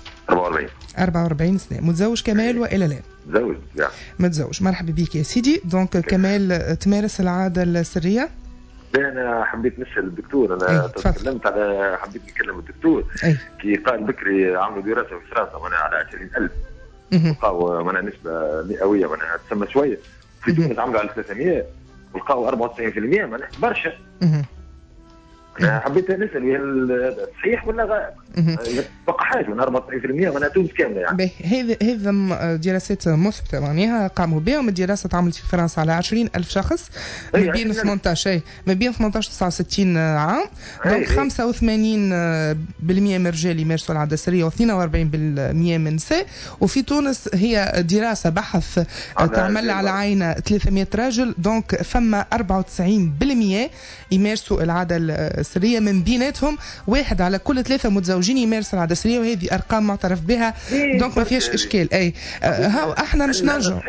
44 سنه. متزوج كمال والا لا؟ متزوج. متزوج. مرحبا بك يا سيدي. دونك كمال تمارس العاده السريه؟ لا انا حبيت نسال الدكتور. انا تكلمت على حبيت نكلم الدكتور كي قال بكري عملوا دراسه في فرنسا معناها على 20,000 لقاو معناها نسبه مئويه معناها تسمى شويه. في تونس عملوا على 300 ولقاو 94% معناها برشا. انا حبيت نسال هل صحيح ولا غلط؟ بقى حاجه من 94% معناها تونس كامله يعني. هذا دراسات مثبته معناها قاموا بهم. الدراسه تعملت في فرنسا على 20,000 شخص ما بين 18 69 عام. دونك 85% من الرجال يمارسوا العاده السريه و42% من النساء. وفي تونس هي دراسه بحث تعمل على عينه 300 راجل. دونك فما 94% يمارسوا العاده السريه، من بيناتهم واحد على كل 3 متزوجين يمارس العاده السريه، وهذه ارقام معترف بها. دونك ما فيهاش اشكال. هاو احنا مش نرجعوا.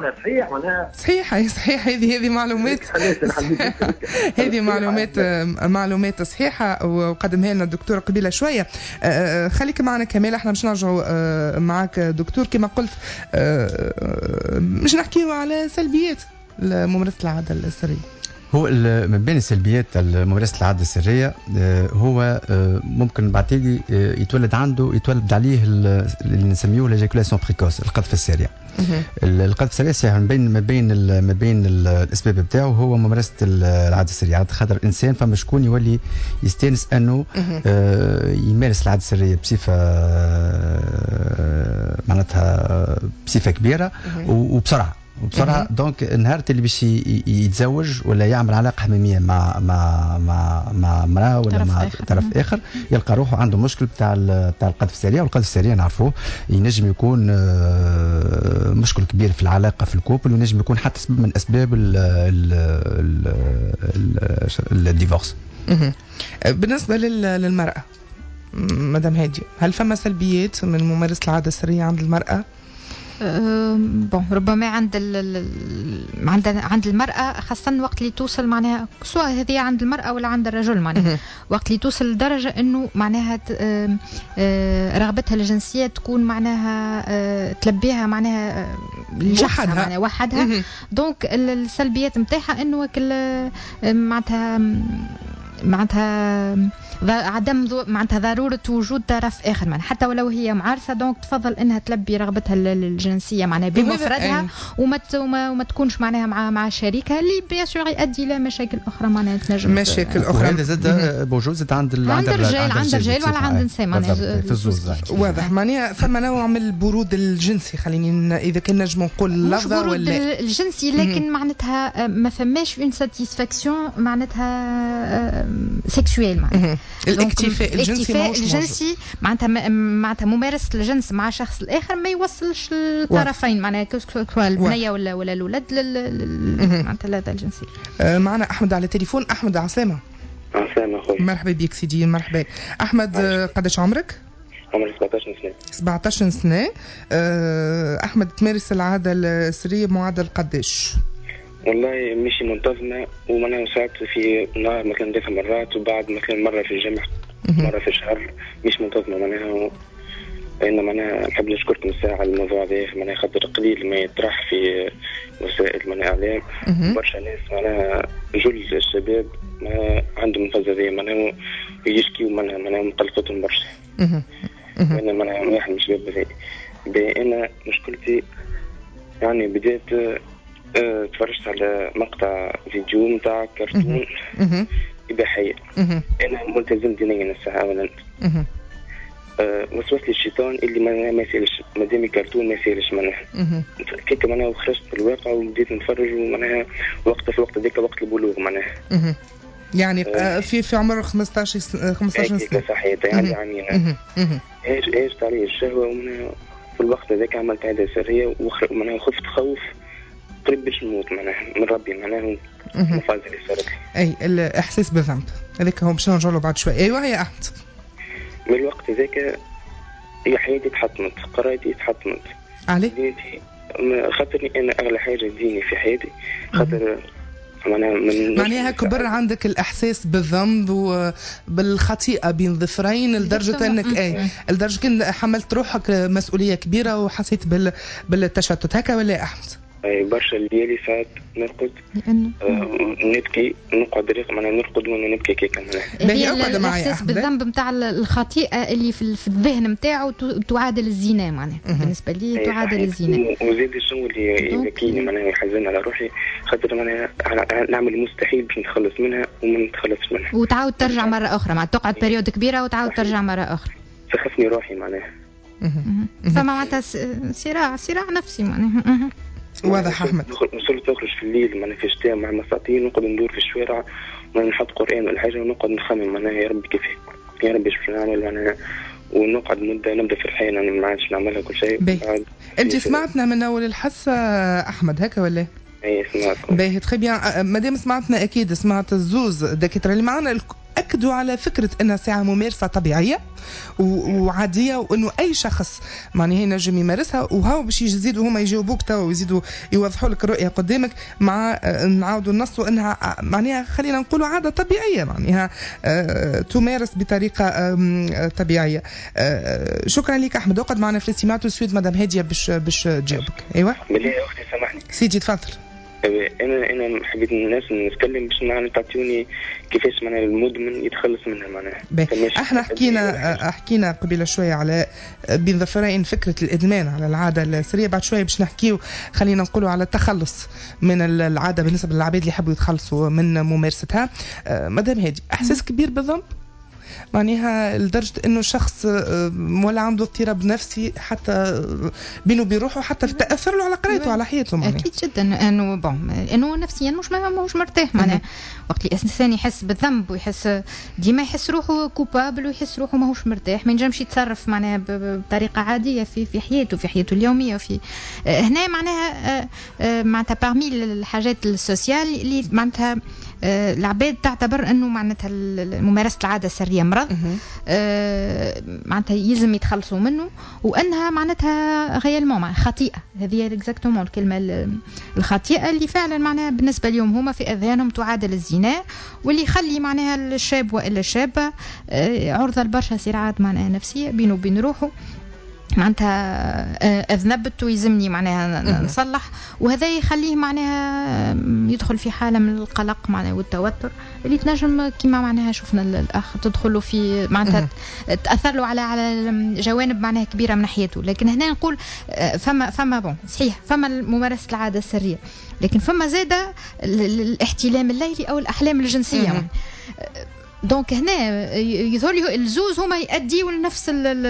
صحيح هذه معلومات هذه معلومات صحيحه وقدمها لنا الدكتور قبيله شويه. خليك معنا كمال. احنا مش نرجعوا معك دكتور كما قلت. مش نحكيوا على سلبيات ممارسه العاده السريه. هو من بين السلبيات ممارسة العادة السرية هو ممكن بعتيلي يتولد عليه اللي نسميه لاجيكولاسيون بريكوس، القذف السريع. القذف السريع صحيح ما بين الاسباب بتاعه هو ممارسة العادة السرية، خاطر الانسان فما شكون يولي يستانس انه يمارس العادة السرية بصفة معناتها بصفة كبيرة وبسرعة. وبصراحه دونك نهار اللي باش يتزوج ولا يعمل علاقه حميميه مع امراه ولا مع طرف اخر يلقى روحه عنده مشكل بتاع القذف السريع. والقذف السريع نعرفوه ينجم يكون مشكل كبير في العلاقه في الكوبل وينجم يكون حتى سبب من اسباب الديفورس. بالنسبه للمراه مدام هادية، هل فما سلبيات من ممارسة العادة السرية عند المرأة؟ بون ربما عند المرأة خاصة وقت اللي توصل معناها سواء هذه عند المرأة ولا عند الرجل معناها وقت اللي توصل لدرجة انه معناها رغبتها الجنسية تكون معناها تلبيها معناها وحدها دونك السلبيات نتاعها انه معناتها عدم معناتها ضرورة وجود طرف آخر معناها حتى ولو هي معارسة دونك تفضل إنها تلبي رغبتها الجنسية معناها بمفردها وما تكونش معناها مع شريكها اللي بيسور يؤدي إلى مشاكل أخرى معناها تنجم مشاكل أخرى. وهذا زاد بوجود زاد عند الرجال ولا عند النساء معناها في الزوز واضح معناها ثم نوع من البرود الجنسي. خليني إذا كنا نجم نقول لفظة ولا برود الجنسي لكن معناتها ما فماش une satisfaction معناتها سيكشوال معناتها الاكتفاء الجنسي معناتها ممارسة الجنس مع شخص الآخر ما يوصلش الطرفين معناها البنية ولا الولد معناتها لا الجنسي. معنا أحمد على التليفون. أحمد عسلامة. عسلامة أخوي. مرحبا بك سيدي. مرحبا أحمد. قداش عمرك؟ عمري 17 سنة. 17 سنة. أحمد تمارس العادة السرية بمعدل قداش؟ والله مش منتظمة ومعناها ساعات في نهار مثلا 3 مرات وبعد مثلا مرة في الجمعة مرة في الشهر مش منتظمة معناها. إن معناها نحب نشكركم الساعة على الموضوع ده معناها خاطر قليل ما يطرح في وسائل معناها إعلام. برشا ناس معناها جل الشباب ما عندهم الفزة ذي معناها ويشكيوا معناها مقلقتهم برشا. وأنا معناها واحد من الشباب ذي. أنا مشكلتي يعني بديت تفرجت على مقطع فيديو متاع كرتون إباحية. أنا ملتزم دينيا الساعة أولا. وسوس لي الشيطان اللي ما يسالش مادام كرتون ما يسالش معناها كيك معناها وخرجت في الواقع وبديت نتفرج ومعناها في الوقت ذاك وقت البلوغ معناها يعني في عمر 15 سنة صحيح يعني ايش عليه الشهوة ومعناها في الوقت ذاك عملت عادة سرية ومعناها خفت خوف قريب باش نموت معناها من ربي معناها المفاز اللي صارت لي. اي الاحساس بالذنب هذاك هو باش نرجع له بعد شوي. ايوه يا احمد. من الوقت ذاك هي حياتي تحطمت قرايتي تحطمت علي دينتي خاطرني انا اغلى حاجه ديني في حياتي خاطر معناها كبر عندك الاحساس بالذنب وبالخطيئه بين ظفرين لدرجه انك لدرجه كن حملت روحك مسؤوليه كبيره وحسيت بالتشتت هكا ولا يا احمد؟ اي برشا الليالي ساعات نرقد نبكي نقعد معناها نرقد ونبكي كيك هي الاحساس بالذنب نتاع الخطيئه اللي في الذهن نتاعو تعادل الزنا معناها بالنسبه لي تعادل الزنا. وزيد شنو اللي يبكيني معناها يحزن على روحي خاطر معناها نعمل المستحيل باش نتخلص منها وما نتخلصش منها وتعاود ترجع مره اخرى مع تقعد بريود كبيره وتعاود ترجع مره اخرى سخفني روحي معناها فما معناتها صراع نفسي معناها. واضح احمد. وصلت نخرج في الليل معناها في الشتاء مع المساطين نقعد ندور في الشوارع ونحط قران ولا حاجه ونقعد نخمم معناها يا ربي كيف يا ربي ايش نعمل معناها ونقعد نبدا في الحياه يعني ما عادش نعملها كل شيء. انت سمعتنا من اول الحصه احمد هكا ولا؟ اي سمعت. باهي تخي بيان مادام سمعتنا اكيد سمعت الزوز الدكاتره اللي معنا أكدوا على فكرة أنها ساعة ممارسة طبيعية وعادية وأنه أي شخص معناها ينجم يمارسها وهاو باش يزيدوا هما يجاوبوك توا ويزيدوا يوضحوا لك الرؤية قدامك مع نعاودوا نصوا أنها معناها خلينا نقولوا عادة طبيعية معناها تمارس بطريقة طبيعية. شكرا لك أحمد. وقد معنا في الاستماع تسويد مدام هادية باش تجاوبك. أيوة بالله أختي سامحني سيدي تفضل. انا حبيت الناس نتكلم باش معناها تعطيوني كيفاش معناها المدمن يتخلص منها معناها. احنا حكينا قبل شويه على بين ظفرين فكره الادمان على العاده السريه. بعد شويه باش نحكيو خلينا نقولوا على التخلص من العاده بالنسبه للعباد اللي يحبوا يتخلصوا من ممارستها. مدام هادي احساس كبير بالذنب معناها لدرجه انه شخص ولا عنده اضطراب نفسي حتى بينه وبين روحه، حتى تاثر له على قرايته وعلى حياته معناها. اكيد جدا انه نفسيا مش مرتاح معناها. وقت الانسان يحس بالذنب ويحس ديما يحس روحه كوبابل ويحس روحه ماهوش مرتاح، ما ينجمش يتصرف معناها بطريقه عاديه في حياته اليوميه. في هنا معناتها parmi الحاجات السوسيال اللي معناتها العباد تعتبر انه معناتها ممارسه العاده السريه مرض، معناتها يلزم يتخلصوا منه، وانها معناتها غيالمون معناتها خطيئه. هذه اكزاكتومون الكلمه الخطيئه اللي فعلا معناها بالنسبه لهم هما في اذهانهم تعادل الزنا، واللي يخلي معناها الشاب والا الشابه عرضه لبرشا صراعات معناها نفسيه بينه وبين روحه. معناتها أذنبت ويزمني معناها نصلح، وهذا يخليه معناها يدخل في حالة من القلق معناها والتوتر اللي تنجم كما معناها شفنا الأخ تدخله في معناتها تأثر له على جوانب معناها كبيرة من حياته. لكن هنا نقول فما صحيح فما ممارسة العادة السرية، لكن فما زادة الاحتلام الليلي أو الأحلام الجنسية. دونك هنا يظهر لي الزوز هما يؤديوا لنفس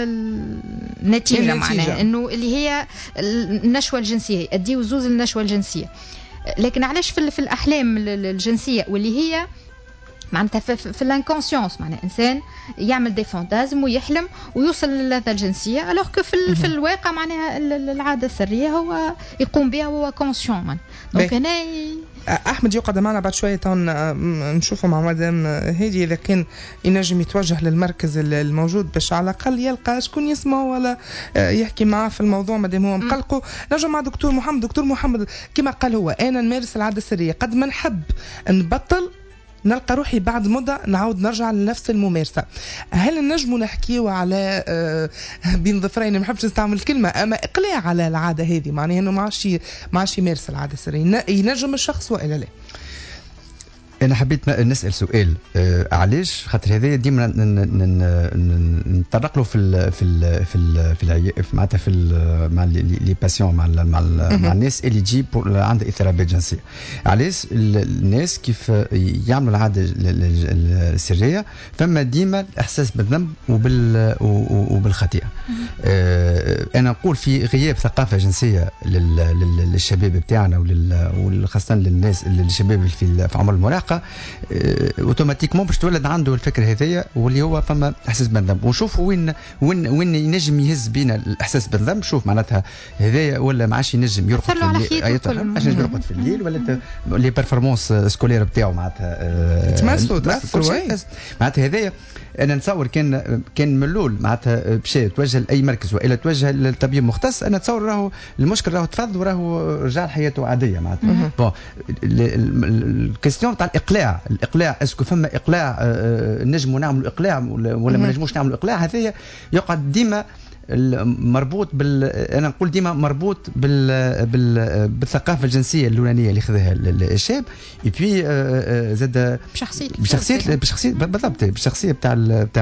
النتيجة معناها انه اللي هي النشوة الجنسية، يؤديوا الزوز للنشوة الجنسية. لكن علاش في الأحلام الجنسية واللي هي معناتها في الانكونسيونس، معناها انسان يعمل دي فانتازم ويحلم ويوصل للذة الجنسية، الوغ كو في الواقع معناها العادة السرية هو يقوم بها وهو كونسيون. دونك هنا احمد يقعد معنا بعد شويه نشوفوا مع مدام هادي اذا كان ينجم يتوجه للمركز الموجود باش على الاقل يلقى شكون يسمع ولا يحكي معاه في الموضوع مادام هو مقلقه. نرجع مع دكتور محمد كما قال هو انا نمارس العاده السريه، قد ما نحب نبطل نلقى روحي بعد مدة نعود نرجع لنفس الممارسة. هل نجموا نحكيوا على بين ظفرين، ما نحبش نستعمل الكلمة أما إقلاع على العادة هذه، معناها إنه ما عادش يمارس العادة السرية، ينجم الشخص وإلا لا؟ أنا حبيت نسأل سؤال علاش خاطر هذا ديما نتطرق له في معناتها مع لي باسيون مع الناس اللي تجي عندها اضطرابات جنسيه. علاش الناس كيف يعملوا العاده السريه فما ديما احساس بالذنب وبالخطيئه. انا نقول في غياب ثقافه جنسيه للشباب بتاعنا وخاصه للناس الشباب في عمر المراهقه، اوتوماتيكمون باش تولد عنده الفكره هذيا واللي هو فما احساس بالذنب. ونشوفوا وين ينجم يهز بينا الاحساس بالذنب. شوف معناتها هذايا ولا ما عادش ينجم يرقد في الليل، عادش ينجم يرقد في الليل، ولا لي بيرفورمانس سكولير بتاعو معناتها تمثلوا معناتها هذايا. انا نتصور كان من الاول معناتها باش توجه لاي مركز والا توجه للطبيب مختص، انا نتصور راهو المشكل راهو تفض وراهو رجع حياته عاديه معناتها. بون الكيستيون تاع الاقلاع اسكو فما اقلاع نجموا نعملوا اقلاع ولا ما نجموش نعملوا اقلاع؟ هذايا يقعد ديما مربوط انا نقول ديما مربوط بالثقافه الجنسيه الاولانيه اللي خذاها الشاب، اي بي زاد بشخصيه بالضبط، بالشخصيه بتاع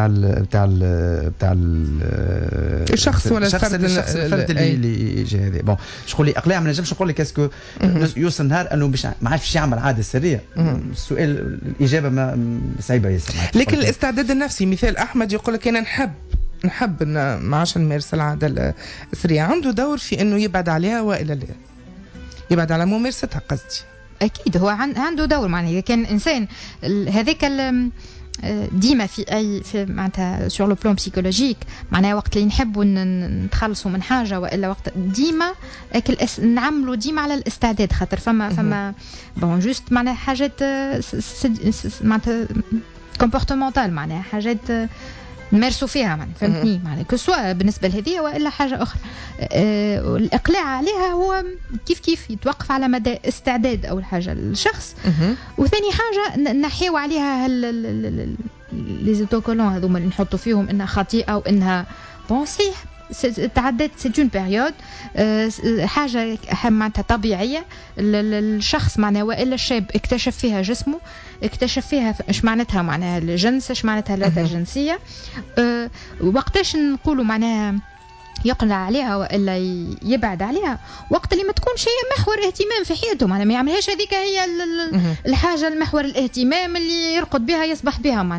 الشخص ولا الفرد اللي جا هذا. بون شغل لي اقلاع ما نجمش نقول لك اسكو يوصل نهار انه ما عادش يعمل عاده سريه. السؤال الاجابه ما صعيبه ياسر. لكن الاستعداد النفسي، مثال احمد يقول لك انا نحب ان ما عادش نمارس العاده السريه، عنده دور في انه يبعد عليها والا لا يبعد على ممارستها؟ قصدي اكيد هو عنده دور. معناها اذا كان انسان هذاك ديما في معناتها سور لو بلان بسيكولوجيك، معناها وقت اللي نحبوا نتخلصوا من حاجه والا وقت ديما نعملوا ديما على الاستعداد، خاطر فما بون جوست معناها حاجات معناتها كومبورتمونتال، معناها حاجات نمارسوا فيها معناها فهمتني، معناها كسوا بالنسبه لهذه والا حاجه اخرى. الاقلاع عليها هو كيف يتوقف على مدى استعداد اول حاجه الشخص، وثاني حاجه نحيو عليها لي زوتوكولون هذوما اللي نحطوا فيهم انها خطيئه وانها بون صحيح تعدت سي اون بيريود، حاجه معناتها طبيعيه. الشخص معناها والا الشاب اكتشف فيها جسمه، اكتشف فيها ايش معناتها معناها الجنس، ايش معناتها اللذة الجنسيه. وقتاش نقولوا معناها يقلع عليها والا يبعد عليها؟ وقت اللي ما تكونش هي محور اهتمام في حياته، معناها ما يعملهاش هذيك هي الحاجه المحور الاهتمام اللي يرقد بها يصبح بها معناها.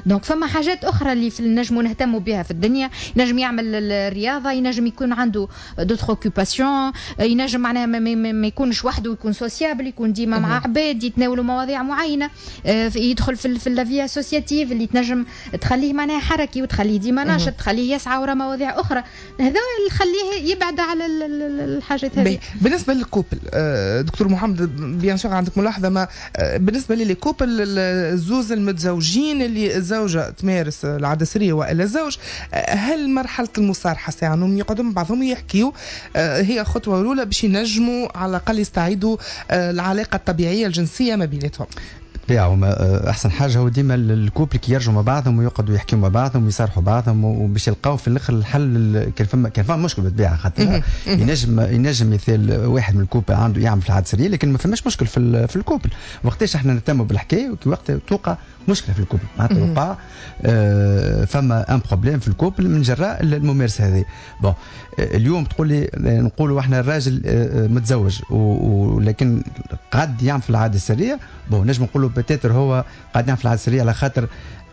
دونك فما حاجات اخرى اللي في نجموا نهتموا بها في الدنيا. ينجم يعمل الرياضه، ينجم يكون عنده دوتر اوكوباسيون، ينجم معناها ما يكونش وحده، يكون سوسيابل، يكون ديما مع عباد يتناولوا مواضيع معينه، يدخل في اللافي اسوسياتيف اللي تنجم تخليه معناها حركي وتخليه ديما ناشط، تخليه يسعى وراء مواضيع اخرى. هذا اللي يخليه يبعد على الحاجات هذه. بالنسبه للكوبل دكتور محمد، بيان سور عندك ملاحظه، ما بالنسبه للكوبل الزوز المتزوجين اللي الزوجه تمارس العاده السريه والا الزوج، هل مرحله المصارحه ساعه يقعدوا مع بعضهم يحكيوا هي خطوه الاولى باش ينجموا على الاقل يستعيدوا العلاقه الطبيعيه الجنسيه ما بيناتهم؟ احسن حاجه هو ديما الكوبل كي يرجعوا مع بعضهم ويقعدوا يحكيوا مع بعضهم ويصارحوا بعضهم وباش يلقاو في الاخر الحل. كان فما مشكل بالطبيعه، خاطر ينجم مثال واحد من الكوبل عنده يعمل في العاده السريه لكن ما فماش مشكل في الكوبل. وقتاش احنا نهتموا بالحكايه وكي وقت توقع مشكله في الكوبل معناتها وقع فما ان بروبليم في الكوبل من جراء الممارسه هذه. بون اليوم تقول لي نقولوا احنا الراجل متزوج ولكن قاعد يعمل في العاده السريه، بون نجم نقولوا بتاتر هو قاعد يعمل في العاده السريه على خاطر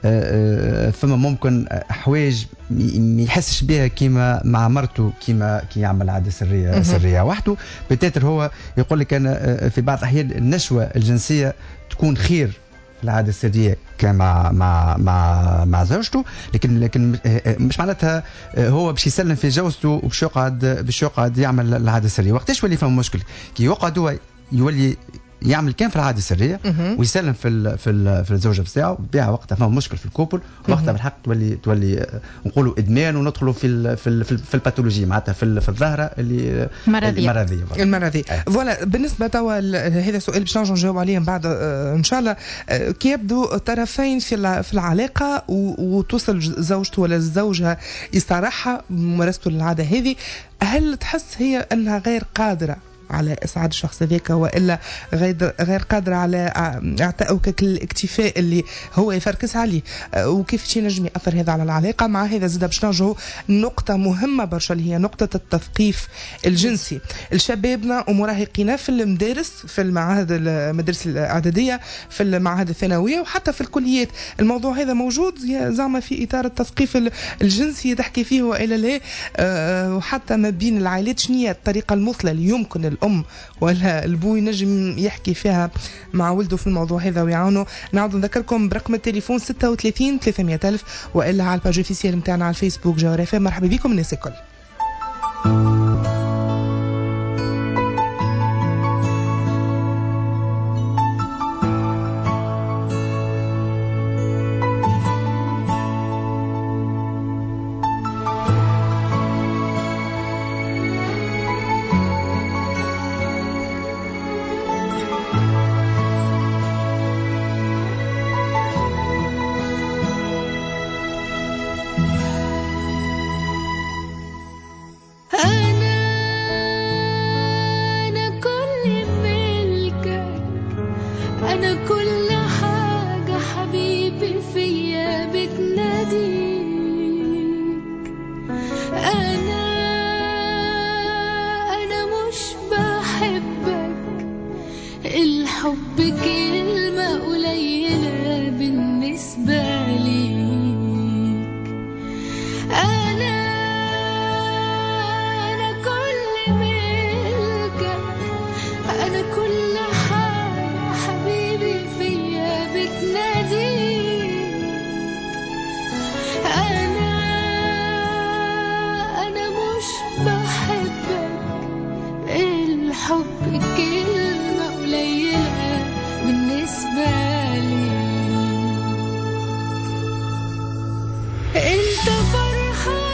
فما ممكن حوايج ما يحسش بها كيما مع مرته كيما كي يعمل عاده سريه وحده. بتاتر هو يقول لك انا في بعض الاحيان النشوه الجنسيه تكون خير العاده السريه كان مع زوجته، لكن مش معناتها هو باش يسلم في جوزته وباش يقعد يعمل العاده السريه. وقتاش يولي فما مشكل كي يقعد هو يولي يعمل كان في العاده السريه ويسلم في الزوجه بتاعه، بها وقتها فما مشكل في الكوبل، وقتها بالحق تولي نقولوا ادمان وندخلوا في الباثولوجي معناتها في الظاهره اللي المرضيه. فوالا بالنسبه توا هذا سؤال باش نرجعوا نجاوب عليه من بعد ان شاء الله. كي يبدو طرفين في العلاقه وتوصل زوجته ولا الزوجه يصارحها بممارسته للعاده هذه، هل تحس هي انها غير قادره على إسعاد الشخص ذاك وإلا غير قادرة على إعطائه الاكتفاء اللي هو يفركس عليه، وكيف ينجم يأثر هذا على العلاقة؟ مع هذا زاد باش نرجعوا نقطة مهمة برشا اللي هي نقطة التثقيف الجنسي. الشبابنا ومراهقينا في المدارس، في المدارس الإعدادية، في المعاهد الثانوية وحتى في الكليات، الموضوع هذا موجود زعما في إطار التثقيف الجنسي تحكي فيه وإلا لا، وحتى ما بين العائلات شنية الطريقة المثلى اللي يمكن الأم ولا البو ينجم يحكي فيها مع ولده في الموضوع هذا ويعاونه. نعود نذكركم برقم التليفون 36 300 ألف وإلا على الباج اوفيسيال متاعنا على الفيسبوك جوهر FM. مرحبا بكم الناس الكل. انت فرحان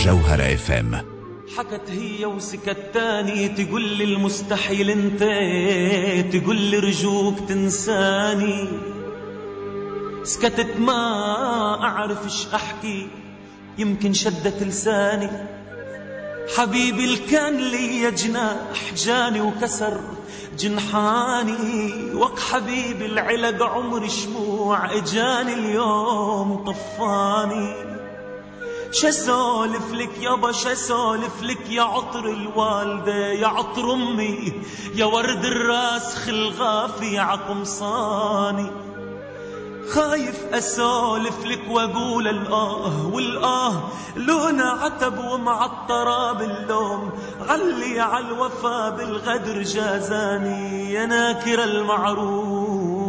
جوهرة اف ام. حكت هي وسكت تاني تقول لي المستحيل انت، تقول لي رجوك تنساني. سكتت ما اعرف ايش احكي، يمكن شدت لساني. حبيبي اللي كان لي جناح جاني وكسر جنحاني. وق حبيبي العلق عمري شموع اجاني اليوم طفاني. شسولف لك يابا شسولف لك يا عطر الوالدة يا عطر امي يا ورد الراس خلغافي عقمصاني. خايف اسولف لك واقول الاه والاه لونه عتب ومعطره باللوم. علي عالوفا بالغدر جازاني يا ناكر المعروف.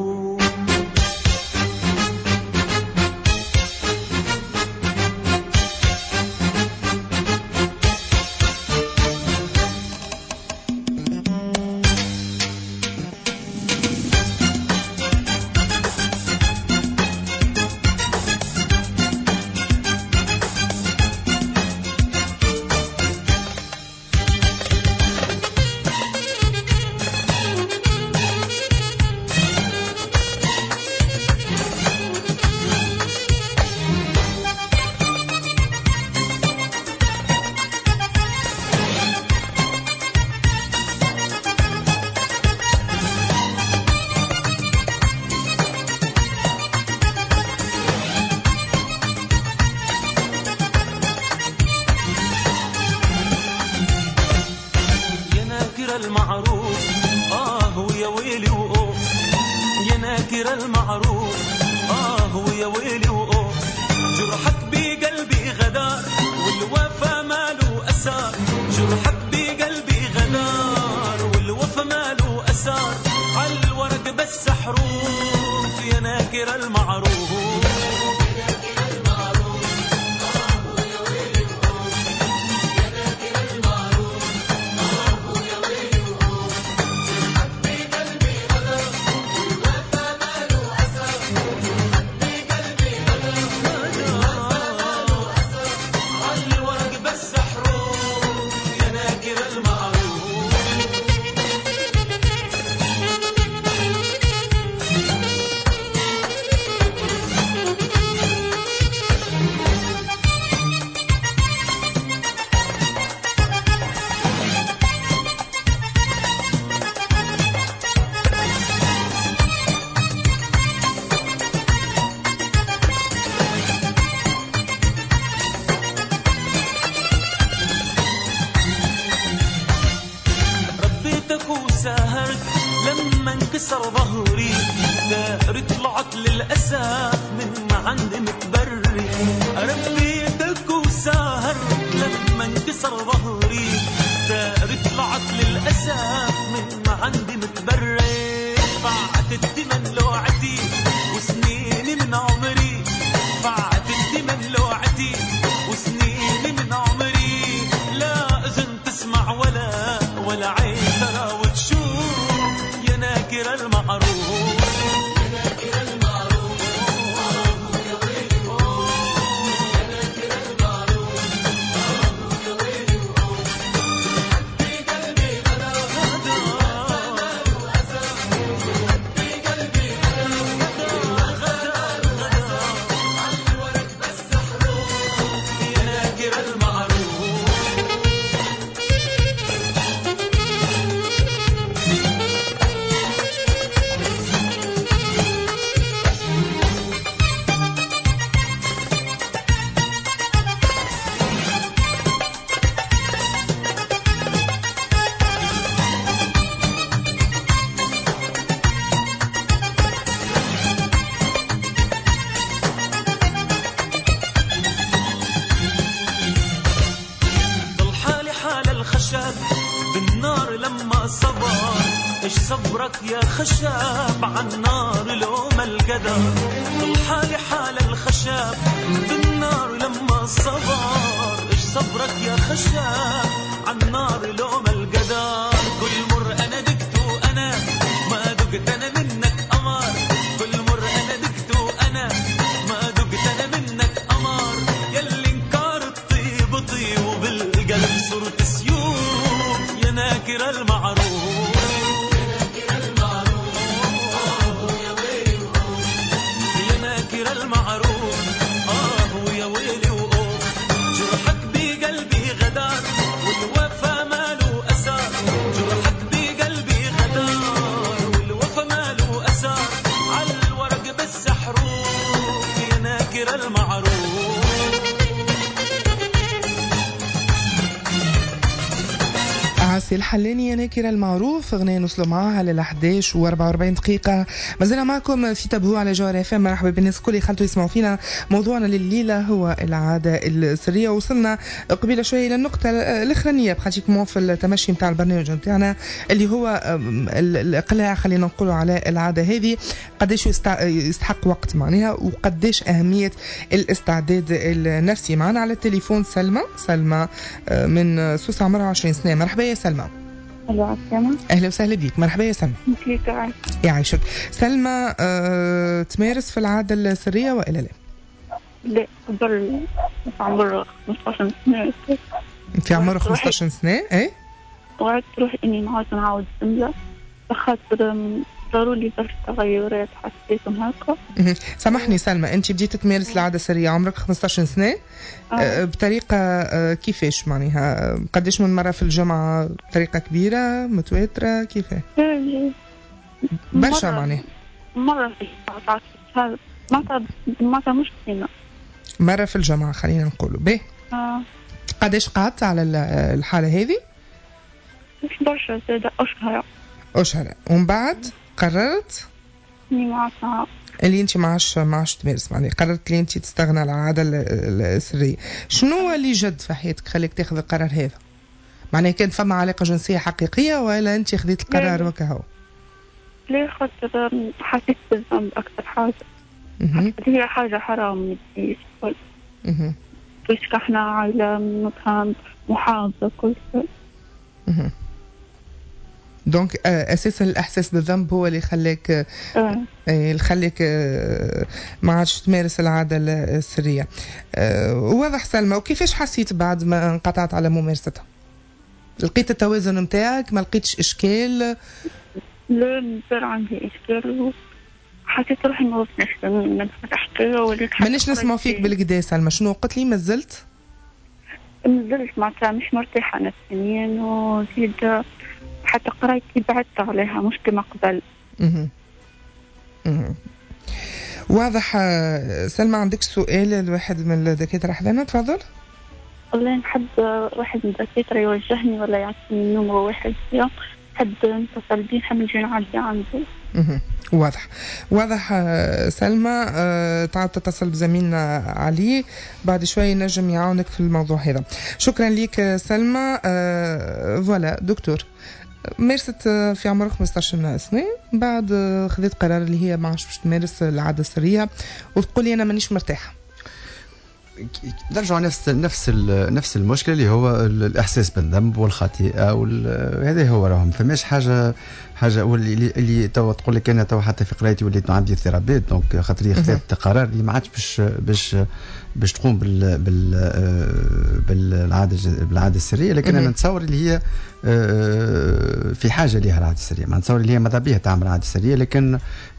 خشاب عالنار لوم القدر. ضل حالي حال الخشاب بالنار لما صبر. ايش صبرك يا خشاب عالنار لوم القدر. كل مر انا دقت وانا ما دقت انا منك قمر. كل مر انا دقت وانا ما دقت انا منك قمر. يلي انكار الطيب طيب ناكر المعروف يا ناكر المعروف ويا ويلي وقوف جرحك بقلبي غدار والوفا ماله أسار جرحك بقلبي غدار والوفا ماله أسار عالورق بس حروف يا ناكر المعروف عسي الحلاني يا ناكر المعروف أغنية نوصلوا معاها لل11 و44 دقيقة. مازلنا معكم في تابو على جوهر FM. مرحبا بالناس الكل خلتوا يسمعوا فينا. موضوعنا لليلة هو العادة السرية. وصلنا قبيلة شوية للنقطة الأخرانية براتيكمون في التمشي متاع البرنامج متاعنا اللي هو الإقلاع خلينا نقولوا على العادة هذه قديش يستحق وقت معناها وقديش أهمية الاستعداد النفسي. معنا على التليفون سلمى من سوس عمرها 20 سنة. مرحبا يا سلمى. الو سلمى. اهلا وسهلا بك. مرحبا يا سلمى. كيف عايش؟ يعيشك. سلمى تمارس في العادة السرية وإلا لا؟ لا قبل في عمر 15 سنة. في عمر 15 سنة ايه؟ وعدت روحي اني نعاود نملى بخاطر ضروري برشا تغيرات حسيتهم هكا. سامحني سلمى، انت بديت تمارس العادة السرية عمرك 15 سنة بطريقة كيفاش معناها؟ قديش من مرة في الجمعة؟ بطريقة كبيرة متواترة كيفاه؟ برشا معناها مرة في الشهر معناتها مش كثيرة. مرة في الجمعة خلينا نقولوا به. قديش قعدت على الحالة هذه؟ مش برشا زادة أشهر ومن بعد قررت اللي انت معاش تمارس معناها قررت اللي انت تستغنى عن العادة السرية. شنو هو اللي جد في حياتك خليك تاخذ القرار هذا؟ معناها كان فما علاقة جنسية حقيقية ولا انت خذيت القرار وكهو؟ ليه خاطر حسيت بالذنب أكثر حاجة. هي حاجة حرام مديش كل فيش احنا عائلة نفهم محافظة كل شيء. دونك اساسا الاحساس بالذنب هو اللي خلاك ما عادش تمارس العاده السريه. واضح سلمى. وكيفاش حسيت بعد ما انقطعت على ممارستها؟ لقيت التوازن نتاعك؟ ما لقيتش اشكال؟ لا صار عندي اشكال حسيت روحي ما فتحت وليت مانيش نسمع فيك بالكدا سلمى. شنو قلت لي؟ مازلت معناتها مش مرتاحة نفسيا وزيد حتى قرايتي بعدت عليها مش كما قبل. واضح. سلمى عندك سؤال لواحد من الدكاترة حذانا؟ تفضل. والله نحب واحد من الدكاترة يوجهني ولا يعطيني نمرة واحد فيها حد نتصل بيه نحب نجي نعدي عنده. واضح سلمى. تعال تتصل بزميلنا علي بعد شوي نجم يعاونك في الموضوع هذا. شكرا لك سلمى. فوالا دكتور مارست في عمر 15 سنة بعد خذيت قرار اللي هي ما عادش باش تمارس العادة السرية وتقولي أنا مانيش مرتاحة. نرجع نفس المشكله اللي هو الاحساس بالذنب والخطيئه هذا هو راهم فماش حاجه اللي تو تقول لك انا تو حتى في قرايتي وليت عندي اضطرابات دونك خاطري خذيت قرار اللي ما عادش باش تقوم بالعاده السريه. لكن انا نتصور اللي هي في حاجه لها العاده السريه. ما نتصور اللي هي ماذا بها تعمل عاده سريه لكن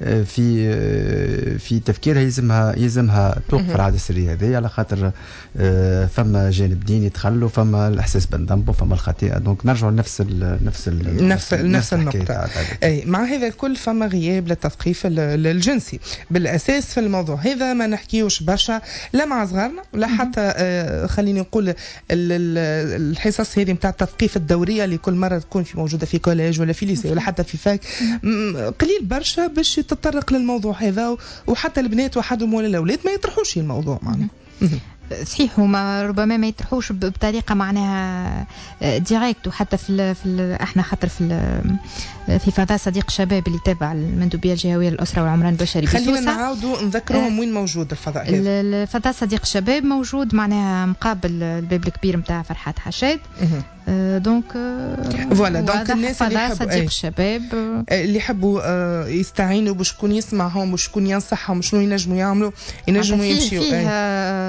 في تفكيرها يلزمها توقف العاده السريه هذه على خاطر فما جانب ديني دخل فما الاحساس بالذنب وفما الخطيئه. دونك نرجع لنفس النقطه. اي مع هذا الكل فما غياب للتثقيف الجنسي بالاساس في الموضوع هذا. ما نحكيوش برشا لا مع صغارنا لا حتى خليني نقول الحصص هذه نتاع التثقيف الدوريه اللي كل مره تكون موجوده في كوليج ولا في ليسي ولا حتى في فاك قليل برشا باش تتطرق للموضوع هذا. وحتى البنات وحدهم ولا الاولاد ما يطرحوش الموضوع معنا. صحيح هما ربما ما يطرحوش بطريقه معناها ديريكت. وحتى في احنا خاطر في فضاء صديق شباب اللي تابع المندوبيه الجهويه للاسره والعمران البشري بسوسه. خلينا نعاودوا نذكرهم وين موجود الفضاء هذا. الفضاء صديق شباب موجود معناها مقابل الباب الكبير نتاع فرحات حشاد. دونك فوالا دونك الناس اللي يحبوا صديق الشباب اللي يحبوا يستعينوا بشكون يسمعهم وشكون ينصحهم شنو ينجموا يعملوا ينجموا يمشيوا. فيه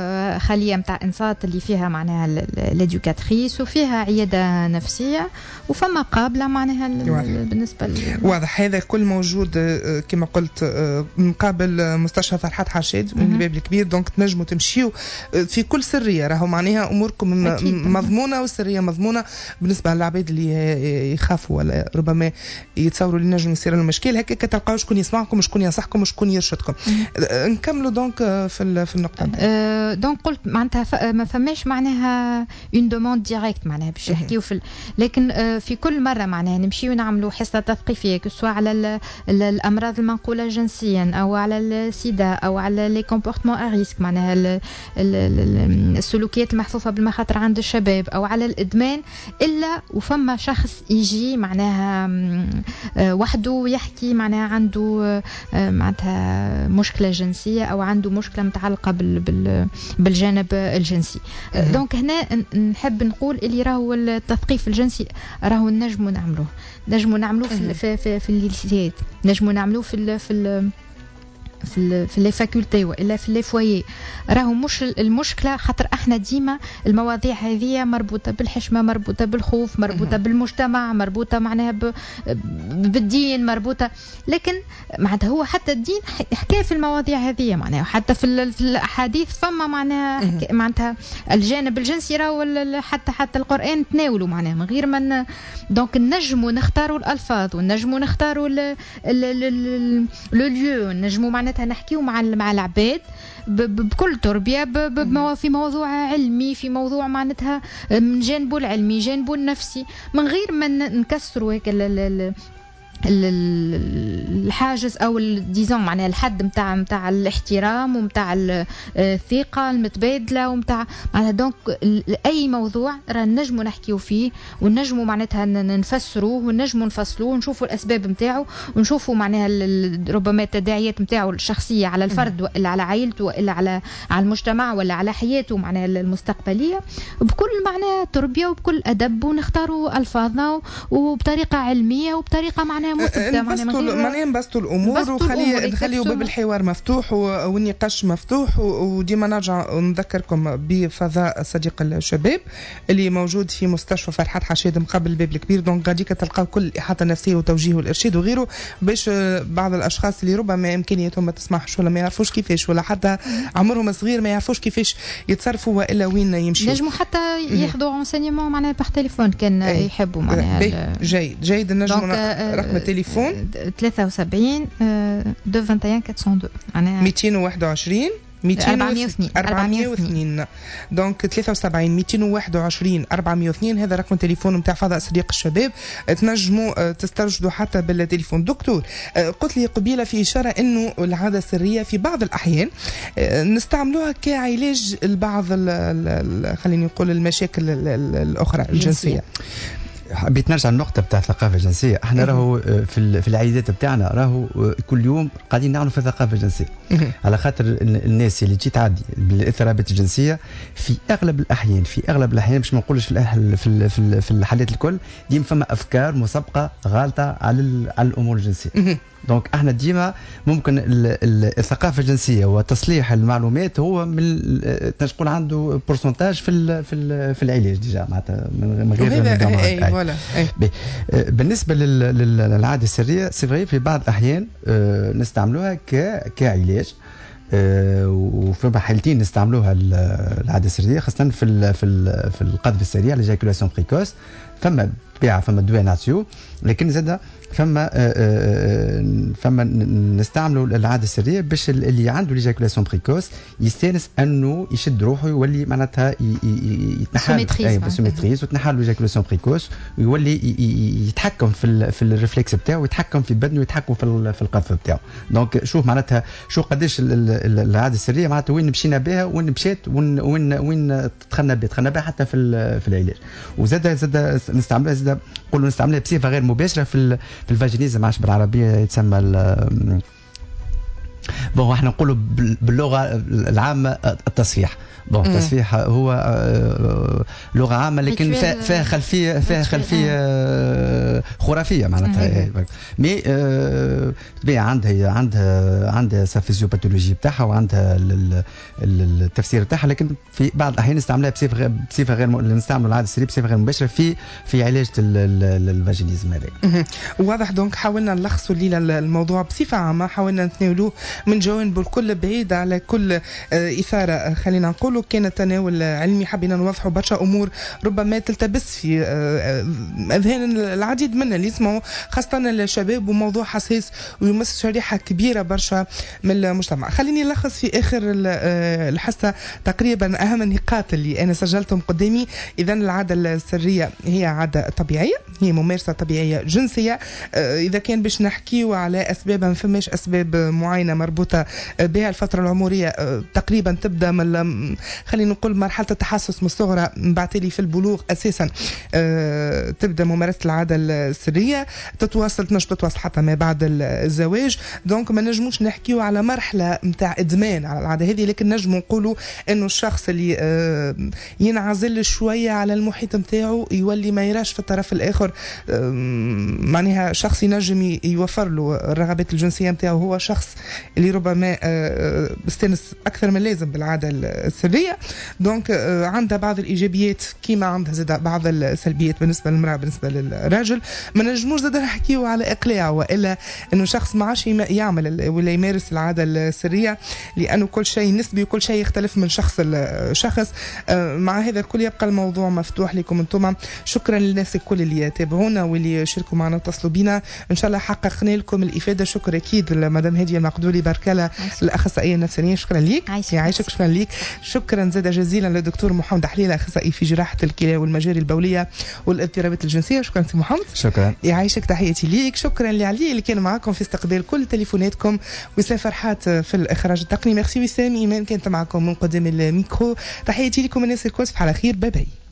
خليه نتاع انصات اللي فيها معناها ليدوكاتريس وفيها عياده نفسيه وفما قابله معناها بالنسبه واضح. هذا كل موجود كما قلت مقابل مستشفى فرحات حرشاد من الباب الكبير. دونك تنجموا تمشيوا في كل سريه، راهو معناها اموركم مضمونه والسريه مضمونه بالنسبه للعباد اللي يخافوا ولا ربما يتصوروا اللي نجم يصير لهم مشكل هكا، تلقاو شكون يسمعكم وشكون ينصحكم وشكون يرشدكم. نكملوا دونك في النقطه دونك قلت معناتها ما فماش معناها اون دوموند ديريكت معناها باش يحكيوا لكن في كل مره معناها نمشيو نعملوا حصه تثقيفيه سواء على الامراض المنقوله جنسيا او على السيدا او على لي كومبورتمون ا ريسك معناها السلوكيات المحفوفه بالمخاطر عند الشباب او على الادمان، الا وفما شخص يجي معناها وحده يحكي معناها عنده معناتها مشكله جنسيه او عنده مشكله متعلقه بالجانب الجنسي. دونك هنا نحب نقول اللي راهو التثقيف الجنسي راهو نجموا نعملوه في الليسيات، نجموا نعملوه في لي فاكولتي والا في لي فويي. راهو مش المشكله خاطر احنا ديما المواضيع هذه مربوطه بالحشمه، مربوطه بالخوف، مربوطه بالمجتمع، مربوطه معناها بالدين، مربوطه، لكن معناتها هو حتى الدين حكى في المواضيع هذه معناها، حتى في الاحاديث فما معناتها الجانب الجنسي راهو حتى القران تناولوا معناها من غير ما دونك نجموا نختاروا الالفاظ ونجموا نختاروا لو ليو، نجموا معناتها نحكيو مع العباد بكل تربيه في موضوع علمي، في موضوع معناتها من جانبه العلمي جانبه النفسي، من غير ما نكسروا هيك الحاجز او ديزون معناها الحد نتاع الاحترام ونتاع الثقه المتبادله ونتاع معناها. دونك اي موضوع راه نجموا نحكيو فيه ونجموا معناتها نفسروه ونجموا نفصلوه ونشوفوا الاسباب نتاعو ونشوفوا معناها ربما التداعيات نتاعو الشخصيه على الفرد والا على عائلته والا على المجتمع ولا على حياته معناها المستقبليه، بكل معناها تربيه وبكل ادب، ونختاروا الفاظنا وبطريقه علميه وبطريقه معناها نبسطوا الامور ونخليوا باب الحوار مفتوح والنقاش مفتوح. وديما نرجع نذكركم بفضاء صديق الشباب اللي موجود في مستشفى فرحات حرشاد مقابل الباب الكبير. دونك غاديك تلقاو كل الاحاطه النفسيه والتوجيه والارشاد وغيره، باش بعض الاشخاص اللي ربما امكانياتهم ما تسمحش ولا ما يعرفوش كيفاش ولا حتى عمرهم صغير ما يعرفوش كيفاش يتصرفوا والا وين يمشيوا، نجموا حتى ياخذوا رونسينيمون معناها باغ تليفون كان يحبوا معناها. جيد نجموا رقم التليفون 73 221 402 معناها 221 402. دونك 73 221 402 هذا رقم التليفون نتاع فضاء صديق الشباب، تنجموا تسترشدوا حتى بالتليفون. دكتور قلت لي قبيله في اشاره انه العاده السريه في بعض الاحيان نستعملوها كعلاج لبعض خليني نقول المشاكل الاخرى الجنسيه. حبيت نرجع للنقطه بتاع الثقافه الجنسيه. احنا راهو في العيادات بتاعنا راهو كل يوم قاعدين نعملوا في الثقافه الجنسيه، على خاطر الناس اللي تجي تعدي بالاضطرابات الجنسيه في اغلب الاحيان باش ما نقولش في الحالات الكل ديما فما افكار مسبقه غالطه على الامور الجنسيه. دونك احنا ديما ممكن الثقافه الجنسيه وتصليح المعلومات هو من تنقول عنده بورسنتاج في العلاج ديجا معناتها من غير بالنسبه للعاده السريه سي في بعض الاحيان نستعملوها كعلاج، وفي حالتين نستعملوها العاده السريه خاصه في القذف السريع ليجاكولاسيون بريكوس. فما دواء نعطيو، لكن زاد فما نستعملوا العاده السريه باش اللي عنده ليجاكولاسيون بريكوس يستانس انه يشد روحه ويولي معناتها يتنحى سوميتريز وتنحى له ليجاكولاسيون بريكوس ويولي يتحكم في الريفلكس بتاعه ويتحكم في بدنه ويتحكم في القذف بتاعه. دونك شوف معناتها قداش العاده السريه معناتها وين مشينا بها وين مشات وين دخلنا بها حتى في العلاج. وزاد نستعملها نقولوا نستعملها بصفه غير مباشره في الفاجينيزم، عاش بالعربيه يتسمى احنا نقولوا باللغه العامه التصفيح. التصفيح هو لغه عامه لكن فيها خلفيه خرافيه معناتها. مي عندها سا فيزيوباثولوجي بتاعها وعندها التفسير بتاعها، لكن في بعض الاحيان نستعملها بصفه غير نستعملوا العاده السريه بصفه غير مباشره في علاج الفاجينيزم هذا. واضح. دونك حاولنا نلخصوا الليله الموضوع بصفه عامه، حاولنا نتناولوه من جوانبه الكل بعيد على كل اثاره. خلينا نقولوا كان التناول علمي، حبينا نوضحوا برشا امور ربما تلتبس في اذهان العديد منا اللي يسمعوا، خاصه الشباب، وموضوع حساس ويمس شريحه كبيره برشا من المجتمع. خليني نلخص في اخر الحصه تقريبا اهم النقاط اللي انا سجلتهم قدامي. اذا العاده السريه هي عاده طبيعيه، هي ممارسه طبيعيه جنسيه. اذا كان باش نحكيو على اسباب، ما فماش اسباب معينه مربوطه بها. الفتره العمريه تقريبا تبدا من خلينا نقول مرحله التحسس من الصغرى، بعتلي في البلوغ اساسا تبدا ممارسه العاده السريه، تنجم تتواصل حتى ما بعد الزواج. دونك ما نجموش نحكيو على مرحله نتاع ادمان على العاده هذه، لكن نجموا نقولوا انه الشخص اللي ينعزل شويه على المحيط نتاعو، يولي ما يراش في الطرف الاخر، معناها شخص ينجم يوفر له الرغبات الجنسيه نتاعو، هو شخص اللي ربما استنس اكثر من لازم بالعاده السريه. دونك عندها بعض الايجابيات كيما عندها زاد بعض السلبيات بالنسبه للمراه بالنسبه للراجل. ما نجموش زاد نحكيو على اقلاع، والا انه شخص ما عادش يعمل ولا يمارس العاده السريه، لانه كل شيء نسبي وكل شيء يختلف من شخص لشخص. مع هذا الكل يبقى الموضوع مفتوح لكم انتم. شكرا للناس الكل اللي تابعونا واللي شاركوا معنا واتصلوا بنا، ان شاء الله حققنا لكم الافاده. شكر اكيد لمدام هاديه المقدولي بركله الاخصائيه النفسانيه، شكرا ليك. يعيشك. شكرا ليك. شكرا زاد جزيلا للدكتور محمد حليله، اخصائي في جراحه الكلى والمجاري البوليه والاضطرابات الجنسيه. شكرا سي محمد. شكرا. يعيشك، تحياتي ليك. شكرا لعلي اللي كان معكم في استقبال كل تليفوناتكم، وسام فرحات في الاخراج التقني. ميرسي وسام. ايمان كانت معكم من قدام الميكرو. تحياتي لكم الناس الكل، على خير. باي باي.